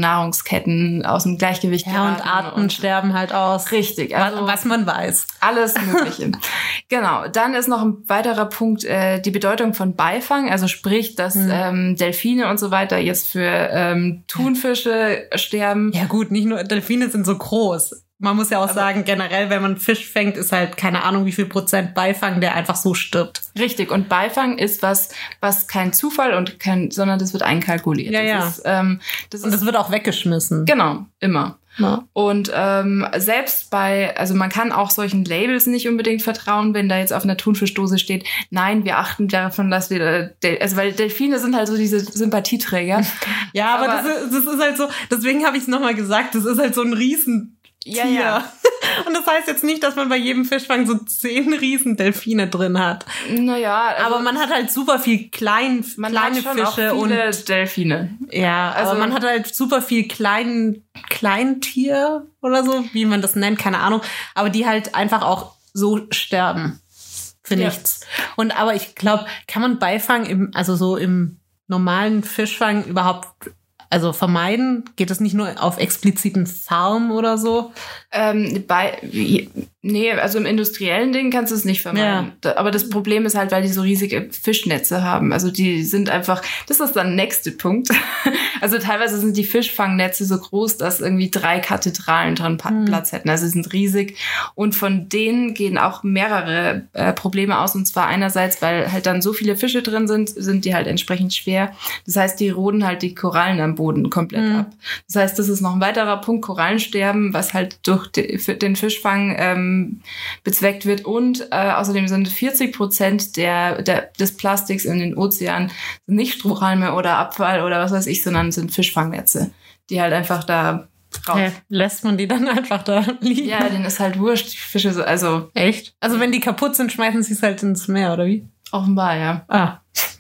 Speaker 3: Nahrungsketten aus dem Gleichgewicht
Speaker 4: Ja, und
Speaker 3: geraten.
Speaker 4: Arten
Speaker 3: und
Speaker 4: sterben halt aus.
Speaker 3: Richtig,
Speaker 4: Was,
Speaker 3: also
Speaker 4: was man weiß.
Speaker 3: alles Mögliche. Genau, dann ist noch ein weiterer Punkt äh, die Bedeutung von Beifang, also sprich, dass
Speaker 4: Hm.
Speaker 3: ähm, Delfine und so weiter jetzt für ähm, Thunfische sterben.
Speaker 4: Ja gut, nicht nur Delfine sind so groß. Man muss ja auch
Speaker 3: Aber-
Speaker 4: sagen, generell, wenn man Fisch fängt, ist halt keine Ahnung, wie viel Prozent Beifang, der einfach so stirbt.
Speaker 3: Richtig, und Beifang ist was, was kein Zufall und kein, sondern das wird einkalkuliert.
Speaker 4: Ja,
Speaker 3: das
Speaker 4: ja.
Speaker 3: Ist, ähm, das
Speaker 4: Und
Speaker 3: ist
Speaker 4: das wird auch weggeschmissen.
Speaker 3: genau, immer.
Speaker 4: Ja.
Speaker 3: Und ähm, selbst bei, also man kann auch solchen Labels nicht unbedingt vertrauen, wenn da jetzt auf einer Thunfischdose steht, nein, wir achten davon, dass wir, äh, Del- also weil Delfine sind halt so diese Sympathieträger.
Speaker 4: Ja, aber,
Speaker 3: Aber-
Speaker 4: das, ist, das ist halt so, deswegen habe ich es nochmal gesagt, das ist halt so ein Riesentier.
Speaker 3: Ja, ja.
Speaker 4: Und das heißt jetzt nicht, dass man bei jedem Fischfang so zehn Riesendelfine drin hat.
Speaker 3: Naja, also
Speaker 4: Aber man hat halt super viel klein,
Speaker 3: man
Speaker 4: kleine
Speaker 3: hat schon
Speaker 4: Fische
Speaker 3: auch viele
Speaker 4: und
Speaker 3: Delfine.
Speaker 4: ja,
Speaker 3: Also-
Speaker 4: aber man hat halt super viel klein, Kleintier oder so, wie man das nennt, keine Ahnung, aber die halt einfach auch so sterben für
Speaker 3: Ja.
Speaker 4: nichts. Und aber ich glaube, kann man Beifang im, also so im normalen Fischfang überhaupt also vermeiden? Geht das nicht nur auf expliziten Farmen oder so?
Speaker 3: Ähm, bei, wie- nee, also im industriellen Ding kannst du es nicht vermeiden. Da, aber das Problem ist halt, weil die so riesige Fischnetze haben. Also die sind einfach, das ist dann der nächste Punkt. Also teilweise sind die Fischfangnetze so groß, dass irgendwie drei Kathedralen dran pa-
Speaker 4: Hm.
Speaker 3: Platz hätten. Also sie sind riesig. Und von denen gehen auch mehrere äh, Probleme aus. Und zwar einerseits, weil halt dann so viele Fische drin sind, sind die halt entsprechend schwer. Das heißt, die roden halt die Korallen am Boden komplett
Speaker 4: Hm.
Speaker 3: ab. Das heißt, das ist noch ein weiterer Punkt, Korallensterben, was halt durch die, für den Fischfang ähm, bezweckt wird. Und äh, außerdem sind vierzig Prozent der, der, des Plastiks in den Ozeanen nicht Strohhalme oder Abfall oder was weiß ich, sondern sind Fischfangnetze, die halt einfach da raus.
Speaker 4: Hä, lässt man die dann einfach da liegen?
Speaker 3: Ja, denen ist halt wurscht, die Fische so, also
Speaker 4: Echt? Also wenn die kaputt sind, schmeißen sie es halt ins Meer, oder wie?
Speaker 3: offenbar, ja.
Speaker 4: Ah.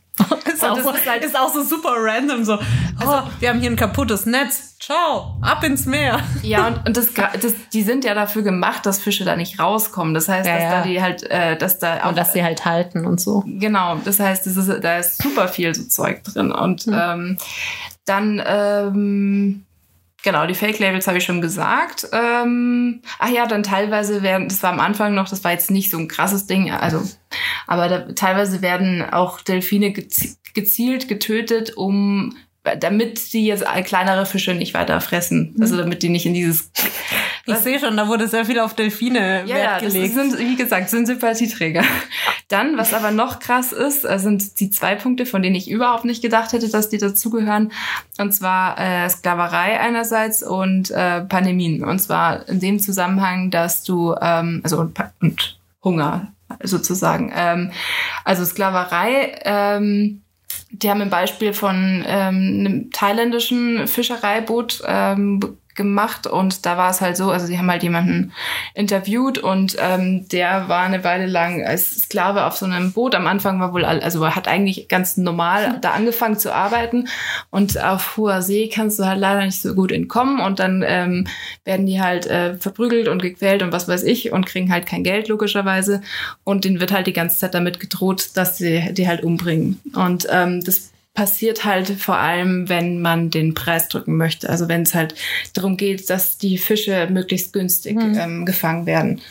Speaker 4: Ist auch,
Speaker 3: das
Speaker 4: so,
Speaker 3: ist halt-
Speaker 4: ist auch so super random, so, oh, wir haben hier ein kaputtes Netz, ciao, ab ins Meer.
Speaker 3: Ja, und, und das, das, die sind ja dafür gemacht, dass Fische da nicht rauskommen. Das heißt,
Speaker 4: Ja,
Speaker 3: dass
Speaker 4: ja.
Speaker 3: da die halt, äh, dass da auch
Speaker 4: Und dass sie halt halten und so.
Speaker 3: Genau, das heißt, das ist, da ist super viel so Zeug drin. Und
Speaker 4: Mhm.
Speaker 3: ähm, dann, ähm, genau, die Fake-Labels habe ich schon gesagt. Ähm, ach ja, dann teilweise werden, das war am Anfang noch, das war jetzt nicht so ein krasses Ding, also, aber da, teilweise werden auch Delfine gezi- gezielt getötet, um damit die jetzt kleinere Fische nicht weiter fressen. Also damit die nicht in dieses...
Speaker 4: Ich sehe schon, da wurde sehr viel auf Delfine
Speaker 3: Ja, ja,
Speaker 4: Wert
Speaker 3: das
Speaker 4: gelegt.
Speaker 3: sind, wie gesagt, sind Sympathieträger. Dann, was aber noch krass ist, äh, sind die zwei Punkte, von denen ich überhaupt nicht gedacht hätte, dass die dazugehören. Und zwar äh, Sklaverei einerseits und äh, Pandemien. Und zwar in dem Zusammenhang, dass du, ähm, also und, Pa- und Hunger sozusagen. Ähm, also Sklaverei, ähm, die haben ein Beispiel von ähm, einem thailändischen Fischereiboot ähm, gemacht und da war es halt so, also sie haben halt jemanden interviewt und ähm, der war eine Weile lang als Sklave auf so einem Boot. Am Anfang war wohl, all- also er hat eigentlich ganz normal da angefangen zu arbeiten und auf hoher See kannst du halt leider nicht so gut entkommen und dann ähm, werden die halt äh, verprügelt und gequält und was weiß ich und kriegen halt kein Geld logischerweise und denen wird halt die ganze Zeit damit gedroht, dass sie die halt umbringen und ähm, das passiert halt vor allem, wenn man den Preis drücken möchte. Also wenn es halt darum geht, dass die Fische möglichst günstig
Speaker 4: Mhm.
Speaker 3: ähm, gefangen werden.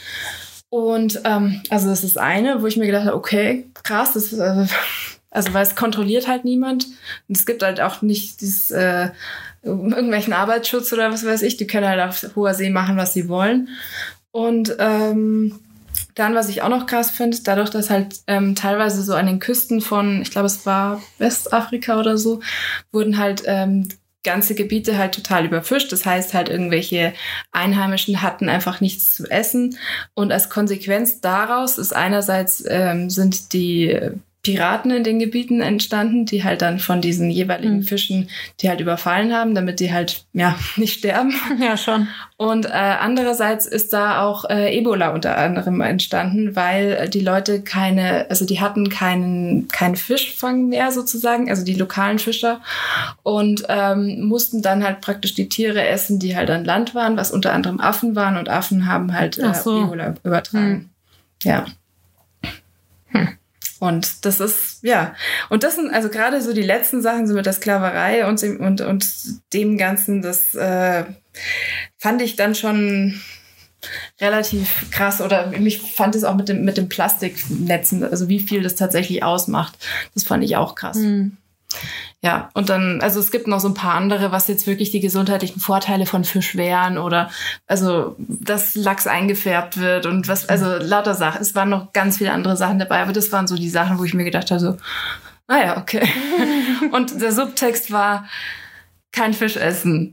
Speaker 3: Und ähm, also das ist eine, wo ich mir gedacht habe, okay, krass, das äh, also weil es kontrolliert halt niemand. Und es gibt halt auch nicht dieses äh, irgendwelchen Arbeitsschutz oder was weiß ich. Die können halt auf hoher See machen, was sie wollen. Und ähm, dann, was ich auch noch krass finde, dadurch, dass halt ähm, teilweise so an den Küsten von, ich glaube, es war Westafrika oder so, wurden halt ähm, ganze Gebiete halt total überfischt. Das heißt halt, irgendwelche Einheimischen hatten einfach nichts zu essen. Und als Konsequenz daraus ist einerseits ähm, sind die Piraten in den Gebieten entstanden, die halt dann von diesen jeweiligen
Speaker 4: Mhm.
Speaker 3: Fischen, die halt überfallen haben, damit die halt ja nicht sterben.
Speaker 4: Ja, schon.
Speaker 3: Und äh, andererseits ist da auch äh, Ebola unter anderem entstanden, weil äh, die Leute keine, also die hatten keinen keinen Fischfang mehr sozusagen, also die lokalen Fischer und ähm, mussten dann halt praktisch die Tiere essen, die halt an Land waren, was unter anderem Affen waren und Affen haben halt äh,
Speaker 4: Ach so.
Speaker 3: Ebola übertragen. Ja. Und das ist, ja, und das sind also gerade so die letzten Sachen, so mit der Sklaverei und, und, und dem Ganzen, das äh, fand ich dann schon relativ krass, oder mich fand es auch mit dem, mit dem Plastiknetzen, also wie viel das tatsächlich ausmacht, das fand ich auch krass. Mhm. Ja, und dann, also es gibt noch so ein paar andere, was jetzt wirklich die gesundheitlichen Vorteile von Fisch wären, oder also, dass Lachs eingefärbt wird und was, also lauter Sachen. Es waren noch ganz viele andere Sachen dabei, aber das waren so die Sachen, wo ich mir gedacht habe, so, naja, okay. Und der Subtext war, kein Fisch essen.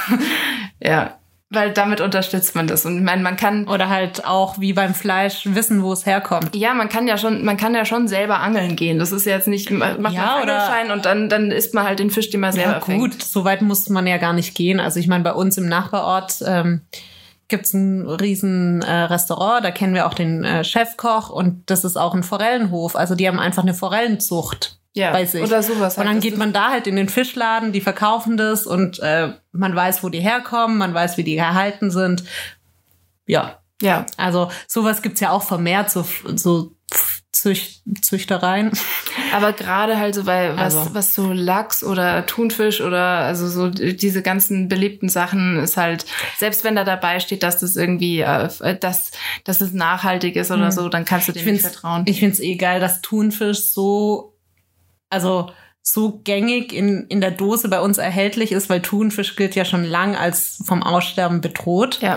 Speaker 3: Ja. Weil damit unterstützt man das. Und ich meine, man kann.
Speaker 4: Oder halt auch wie beim Fleisch wissen, wo es herkommt.
Speaker 3: Ja, man kann ja schon, man kann ja schon selber angeln gehen. Das ist jetzt nicht, macht man
Speaker 4: ja,
Speaker 3: einen Angelschein und dann, dann isst man halt den Fisch, den man selber
Speaker 4: ja,
Speaker 3: fängt.
Speaker 4: Gut, so weit muss man ja gar nicht gehen. Also ich meine, bei uns im Nachbarort ähm, gibt's ein riesen äh, Restaurant, da kennen wir auch den äh, Chefkoch, und das ist auch ein Forellenhof. Also die haben einfach eine Forellenzucht.
Speaker 3: Ja,
Speaker 4: bei sich.
Speaker 3: Oder sowas.
Speaker 4: Und dann geht man da halt in den Fischladen, die verkaufen das, und äh, man weiß, wo die herkommen, man weiß, wie die gehalten sind. Ja.
Speaker 3: Ja.
Speaker 4: Also sowas gibt's ja auch vermehrt, so, so Zücht, Züchtereien.
Speaker 3: Aber gerade halt so bei was,
Speaker 4: Also.
Speaker 3: was so Lachs oder Thunfisch oder also so diese ganzen beliebten Sachen ist halt, selbst wenn da dabei steht, dass das irgendwie, äh, dass, dass es nachhaltig ist oder
Speaker 4: Mhm.
Speaker 3: so, dann kannst du dem nicht vertrauen.
Speaker 4: Ich find's eh geil, dass Thunfisch so, also so gängig in, in der Dose bei uns erhältlich ist, weil Thunfisch gilt ja schon lang als vom Aussterben bedroht.
Speaker 3: Ja.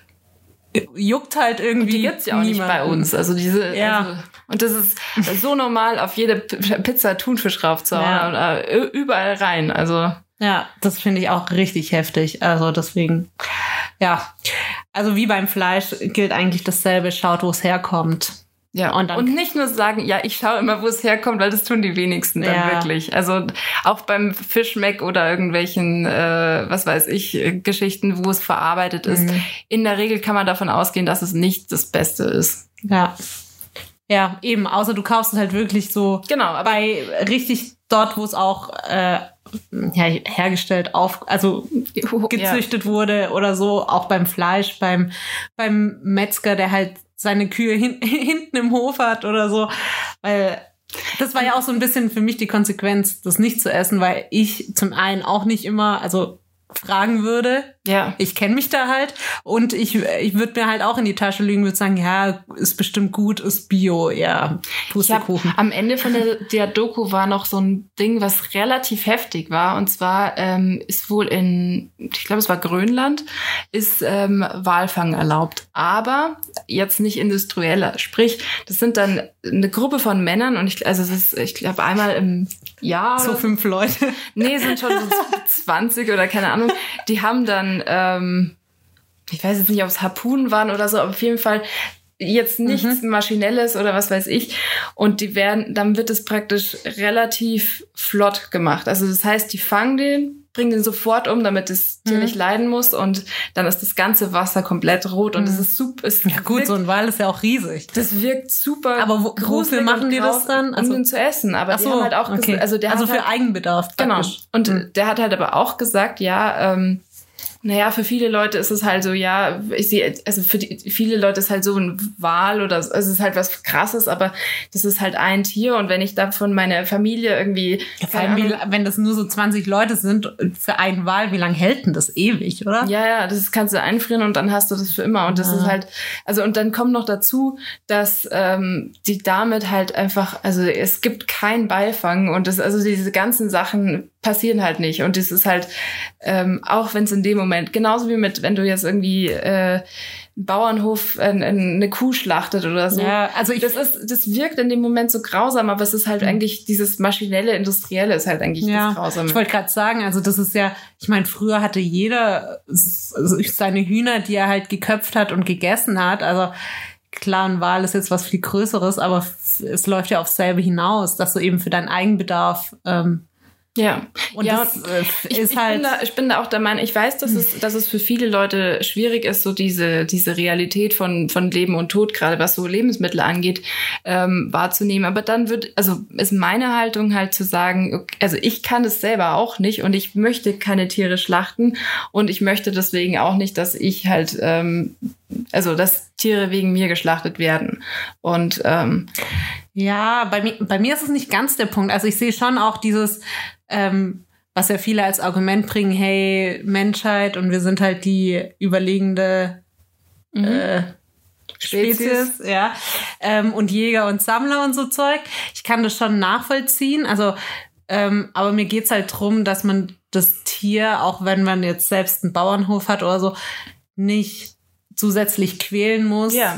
Speaker 4: Juckt halt irgendwie.
Speaker 3: Die gibt's ja auch
Speaker 4: niemanden.
Speaker 3: nicht bei uns. Also diese,
Speaker 4: Ja.
Speaker 3: also, und das ist so normal, auf jede P- Pizza Thunfisch raufzuhauen,
Speaker 4: Ja.
Speaker 3: oder ü- überall rein. Also
Speaker 4: Ja, das finde ich auch richtig heftig. Also deswegen, ja. Also wie beim Fleisch gilt eigentlich dasselbe. Schaut, wo es herkommt.
Speaker 3: ja.
Speaker 4: Und
Speaker 3: Und,
Speaker 4: dann-
Speaker 3: nicht nur sagen, ja, ich schaue immer, wo es herkommt, weil das tun die wenigsten dann
Speaker 4: Ja.
Speaker 3: wirklich. Also auch beim Fischmeck oder irgendwelchen, äh, was weiß ich, äh, Geschichten, wo es verarbeitet ist.
Speaker 4: Mhm.
Speaker 3: In der Regel kann man davon ausgehen, dass es nicht das Beste ist.
Speaker 4: Ja. Ja, eben. Außer du kaufst es halt wirklich so
Speaker 3: Genau, aber
Speaker 4: bei richtig dort, wo es auch äh, ja, hergestellt, auf, also gezüchtet wurde oder so, auch beim Fleisch, beim, beim Metzger, der halt seine Kühe hin, hinten im Hof hat oder so, weil das war ja auch so ein bisschen für mich die Konsequenz, das nicht zu essen, weil ich zum einen auch nicht immer, also fragen würde.
Speaker 3: Ja.
Speaker 4: Ich kenne mich da halt, und ich ich würde mir halt auch in die Tasche lügen, würde sagen, ja, ist bestimmt gut, ist Bio, ja,
Speaker 3: Ich hab,
Speaker 4: Pustekuchen.
Speaker 3: am Ende von der, der Doku war noch so ein Ding, was relativ heftig war. Und zwar ähm, ist wohl in, ich glaube, es war Grönland, ist ähm, Walfang erlaubt. Aber jetzt nicht industrieller. Sprich, das sind dann eine Gruppe von Männern, und ich, also es ist, ich glaube, einmal im Jahr.
Speaker 4: So
Speaker 3: oder
Speaker 4: fünf Leute.
Speaker 3: Nee, sind schon so zwanzig oder keine Ahnung. Die haben dann, ähm, ich weiß jetzt nicht, ob es Harpunen waren oder so, aber auf jeden Fall jetzt nichts
Speaker 4: Mhm.
Speaker 3: Maschinelles oder was weiß ich. Und die werden, dann wird es praktisch relativ flott gemacht. Also das heißt, die fangen den, bringen den sofort um, damit das Tier
Speaker 4: Mhm.
Speaker 3: nicht leiden muss, und dann ist das ganze Wasser komplett rot, und es
Speaker 4: Mhm.
Speaker 3: ist super. Es
Speaker 4: Ja gut,
Speaker 3: wirkt,
Speaker 4: so ein Wal ist ja auch riesig.
Speaker 3: das wirkt super.
Speaker 4: Aber wo-
Speaker 3: gruselig
Speaker 4: wofür machen
Speaker 3: und
Speaker 4: die das
Speaker 3: graus-
Speaker 4: dann? Also-
Speaker 3: um den zu essen. Aber
Speaker 4: Ach
Speaker 3: die
Speaker 4: so,
Speaker 3: haben halt auch
Speaker 4: okay.
Speaker 3: ges- also der
Speaker 4: also
Speaker 3: hat
Speaker 4: für
Speaker 3: halt,
Speaker 4: Eigenbedarf
Speaker 3: Genau.
Speaker 4: praktisch.
Speaker 3: Und
Speaker 4: Mhm.
Speaker 3: der hat halt aber auch gesagt, ja, ähm, naja, für viele Leute ist es halt so, ja, ich sehe, also für die, viele Leute ist halt so ein Wal oder so, also es ist halt was Krasses, aber das ist halt ein Tier, und wenn ich davon meine Familie irgendwie,
Speaker 4: Ja, vor allem, wie, wenn das nur so zwanzig Leute sind für einen Wal, wie lange hält denn das? Ewig, oder?
Speaker 3: ja, ja, das kannst du einfrieren und dann hast du das für immer, und das
Speaker 4: Ah.
Speaker 3: ist halt, also und dann kommt noch dazu, dass ähm, die damit halt einfach, also es gibt kein Beifang, und das, also diese ganzen Sachen passieren halt nicht, und das ist halt, ähm, auch wenn es in dem Moment, genauso wie mit, wenn du jetzt irgendwie äh, Bauernhof äh, eine Kuh schlachtet oder so.
Speaker 4: Ja, also ich-
Speaker 3: das ist, das wirkt in dem Moment so grausam, aber es ist halt eigentlich dieses maschinelle, industrielle ist halt eigentlich
Speaker 4: Ja,
Speaker 3: das Grausame.
Speaker 4: ich wollte gerade sagen, also das ist ja, ich meine, früher hatte jeder s- seine Hühner, die er halt geköpft hat und gegessen hat. Also klar, ein Wal ist jetzt was viel Größeres, aber f- es läuft ja aufs selbe hinaus, dass du eben für deinen Eigenbedarf ähm,
Speaker 3: Ja.
Speaker 4: und
Speaker 3: ja,
Speaker 4: das äh,
Speaker 3: Ich,
Speaker 4: ist
Speaker 3: ich,
Speaker 4: halt.
Speaker 3: bin da, ich bin da auch der Meinung, ich weiß, dass es, dass es für viele Leute schwierig ist, so diese, diese Realität von, von Leben und Tod, gerade was so Lebensmittel angeht, ähm, wahrzunehmen. Aber dann wird, also ist meine Haltung halt zu sagen, okay, also ich kann es selber auch nicht, und ich möchte keine Tiere schlachten, und ich möchte deswegen auch nicht, dass ich halt, ähm, also dass Tiere wegen mir geschlachtet werden. Und ähm,
Speaker 4: Ja, bei mir, bei mir ist es nicht ganz der Punkt. Also ich sehe schon auch dieses, ähm, was ja viele als Argument bringen, hey, Menschheit und wir sind halt die überlegende mhm. äh, Spezies, Spezies ja, ähm, und Jäger und Sammler und so Zeug. Ich kann das schon nachvollziehen. Also, ähm, aber mir geht's halt drum, dass man das Tier, auch wenn man jetzt selbst einen Bauernhof hat oder so, nicht zusätzlich quälen muss,
Speaker 3: ja.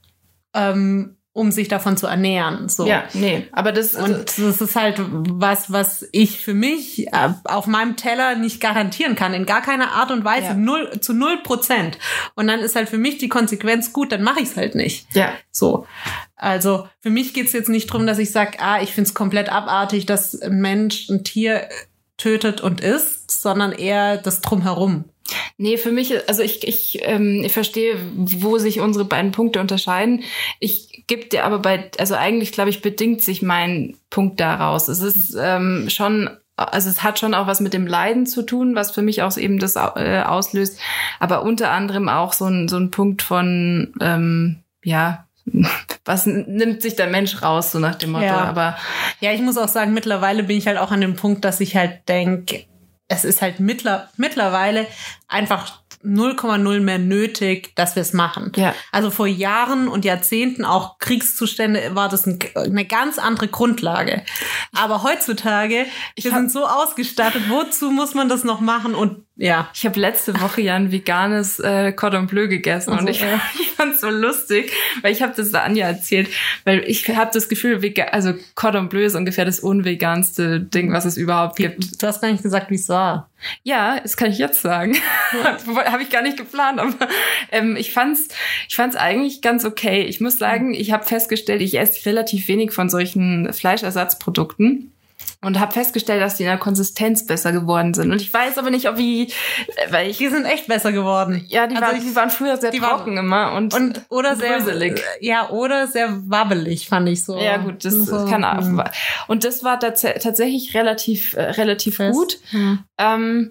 Speaker 4: ähm, um sich davon zu ernähren. So.
Speaker 3: Ja, nee, aber das...
Speaker 4: Und das ist halt was, was ich für mich auf meinem Teller nicht garantieren kann, in gar keiner Art und Weise, ja. null, zu null Prozent. Und dann ist halt für mich die Konsequenz, gut, dann mache ich es halt nicht.
Speaker 3: Ja.
Speaker 4: So. Also für mich geht's jetzt nicht drum, dass ich sage, ah, ich find's komplett abartig, dass ein Mensch ein Tier tötet und isst, sondern eher das Drumherum.
Speaker 3: Nee, für mich, also ich, ich, ähm, ich verstehe, wo sich unsere beiden Punkte unterscheiden. Ich gebe dir aber bei, also eigentlich, glaube ich, bedingt sich mein Punkt daraus. Es ist ähm, schon, also es hat schon auch was mit dem Leiden zu tun, was für mich auch eben das äh, auslöst, aber unter anderem auch so ein, so ein Punkt von, ähm, ja, was nimmt sich der Mensch raus, so nach dem Motto.
Speaker 4: Ja.
Speaker 3: Aber
Speaker 4: ja, ich muss auch sagen, mittlerweile bin ich halt auch an dem Punkt, dass ich halt denke, es ist halt mittler, mittlerweile einfach null Komma null mehr nötig, dass wir es machen.
Speaker 3: Ja.
Speaker 4: Also vor Jahren und Jahrzehnten, auch Kriegszustände, war das ein, eine ganz andere Grundlage. Aber heutzutage,
Speaker 3: ich
Speaker 4: wir
Speaker 3: hab,
Speaker 4: sind so ausgestattet, wozu muss man das noch machen? Und ja.
Speaker 3: Ich habe letzte Woche ja ein veganes äh, Cordon Bleu gegessen also, und ich, ja. ich fand's so lustig, weil ich habe das der Anja erzählt, weil ich habe das Gefühl, vega- also Cordon Bleu ist ungefähr das unveganste Ding, was es überhaupt gibt.
Speaker 4: Du hast gar nicht gesagt, wie es war.
Speaker 3: Ja, das kann ich jetzt sagen. Ja. Habe ich gar nicht geplant, aber ähm, ich fand's, ich fand's eigentlich ganz okay. Ich muss sagen, ich habe festgestellt, ich esse relativ wenig von solchen Fleischersatzprodukten. Und habe festgestellt, dass die in der Konsistenz besser geworden sind. Und ich weiß aber nicht, ob wie, weil ich...
Speaker 4: Die sind echt besser geworden.
Speaker 3: Ja, die,
Speaker 4: also
Speaker 3: waren,
Speaker 4: ich,
Speaker 3: die waren früher sehr trocken waren, immer und,
Speaker 4: und oder sehr
Speaker 3: bröselig.
Speaker 4: Ja, oder sehr wabbelig, fand ich so.
Speaker 3: Ja, gut, das
Speaker 4: so,
Speaker 3: kann auch.
Speaker 4: Hm.
Speaker 3: Und das war tats- tatsächlich relativ, äh, relativ
Speaker 4: Fest.
Speaker 3: gut.
Speaker 4: Hm.
Speaker 3: Ähm,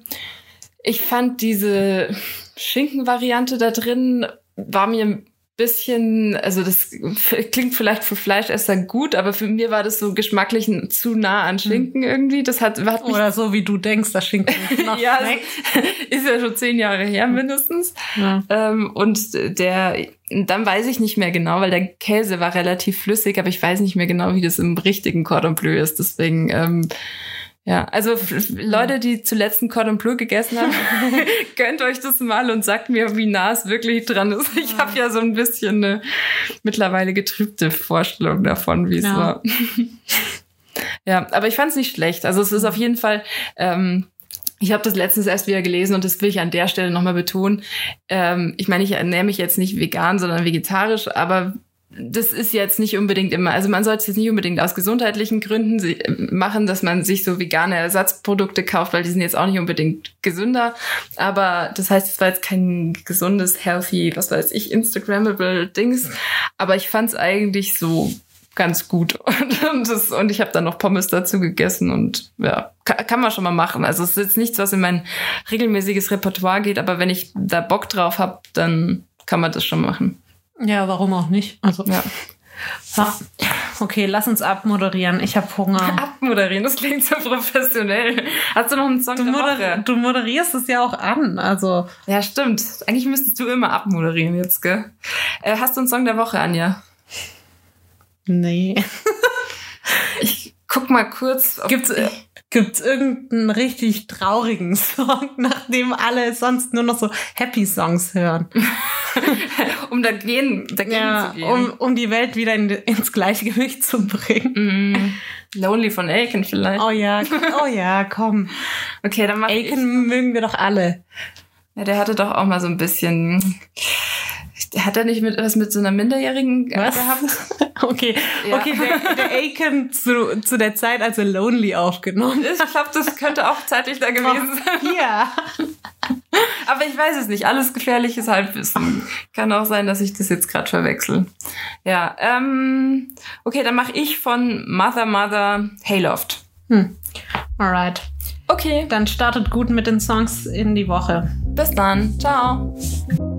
Speaker 3: ich fand diese Schinkenvariante da drin, war mir ein bisschen, also das klingt vielleicht für Fleischesser gut, aber für mir war das so geschmacklich zu nah an Schinken irgendwie. Das hat, hat mich
Speaker 4: oder so wie du denkst, dass Schinken noch
Speaker 3: ja,
Speaker 4: schmeckt.
Speaker 3: Ist ja schon zehn Jahre her mindestens.
Speaker 4: Ja.
Speaker 3: Ähm, und der, dann weiß ich nicht mehr genau, weil der Käse war relativ flüssig, aber ich weiß nicht mehr genau, wie das im richtigen Cordon Bleu ist. Deswegen, ähm, ja, also f- Leute, die zuletzt ein Cordon Bleu gegessen haben, gönnt euch das mal und sagt mir, wie nah es wirklich dran ist. Ich habe ja so ein bisschen eine mittlerweile getrübte Vorstellung davon, wie es
Speaker 4: ja.
Speaker 3: war. Ja, aber ich fand es nicht schlecht. Also es ist auf jeden Fall... Ähm, Ich habe das letztens erst wieder gelesen und das will ich an der Stelle nochmal betonen. Ähm, ich meine, ich ernähre mich jetzt nicht vegan, sondern vegetarisch, aber das ist jetzt nicht unbedingt immer, also man sollte es jetzt nicht unbedingt aus gesundheitlichen Gründen machen, dass man sich so vegane Ersatzprodukte kauft, weil die sind jetzt auch nicht unbedingt gesünder. Aber das heißt, es war jetzt kein gesundes, healthy, was weiß ich, Instagrammable Dings. Aber ich fand es eigentlich so ganz gut. Und, und, das, und ich habe dann noch Pommes dazu gegessen und ja, kann, kann man schon mal machen. Also es ist jetzt nichts, was in mein regelmäßiges Repertoire geht, aber wenn ich da Bock drauf habe, dann kann man das schon machen.
Speaker 4: Ja, warum auch nicht? Also
Speaker 3: ja.
Speaker 4: ja. Okay, lass uns abmoderieren. Ich habe Hunger.
Speaker 3: Abmoderieren, das klingt so professionell. Hast du noch einen Song
Speaker 4: du
Speaker 3: der
Speaker 4: moder-
Speaker 3: Woche?
Speaker 4: Du moderierst es ja auch an, also.
Speaker 3: Ja, stimmt. Eigentlich müsstest du immer abmoderieren jetzt, gell? Äh, hast du einen Song der Woche, Anja?
Speaker 4: Nee.
Speaker 3: Ich guck mal kurz. Ob
Speaker 4: Gibt's, äh, gibt's irgendeinen richtig traurigen Song, nachdem alle sonst nur noch so Happy-Songs hören?
Speaker 3: um dagegen, dagegen
Speaker 4: ja,
Speaker 3: zu gehen.
Speaker 4: Um, um die Welt wieder in, ins Gleichgewicht zu bringen.
Speaker 3: Mm. Lonely von Aiken vielleicht.
Speaker 4: Oh ja, oh ja, komm.
Speaker 3: Okay, dann mach
Speaker 4: Aiken
Speaker 3: ich.
Speaker 4: mögen wir doch alle.
Speaker 3: Ja, der hatte doch auch mal so ein bisschen... Hat er nicht mit was mit so einer Minderjährigen
Speaker 4: was?
Speaker 3: gehabt?
Speaker 4: Okay,
Speaker 3: Ja.
Speaker 4: okay, der, der Aiken zu, zu der Zeit, als er Lonely aufgenommen ist.
Speaker 3: Ich glaube, das könnte auch zeitlich da gewesen sein.
Speaker 4: Ja.
Speaker 3: Aber ich weiß es nicht. Alles gefährliches Halbwissen. Kann auch sein, dass ich das jetzt gerade verwechsel. Ja, ähm, okay, dann mache ich von Mother Mother Hayloft.
Speaker 4: Hm. Alright.
Speaker 3: Okay,
Speaker 4: Dann startet gut mit den Songs in die Woche.
Speaker 3: bis dann. Ciao.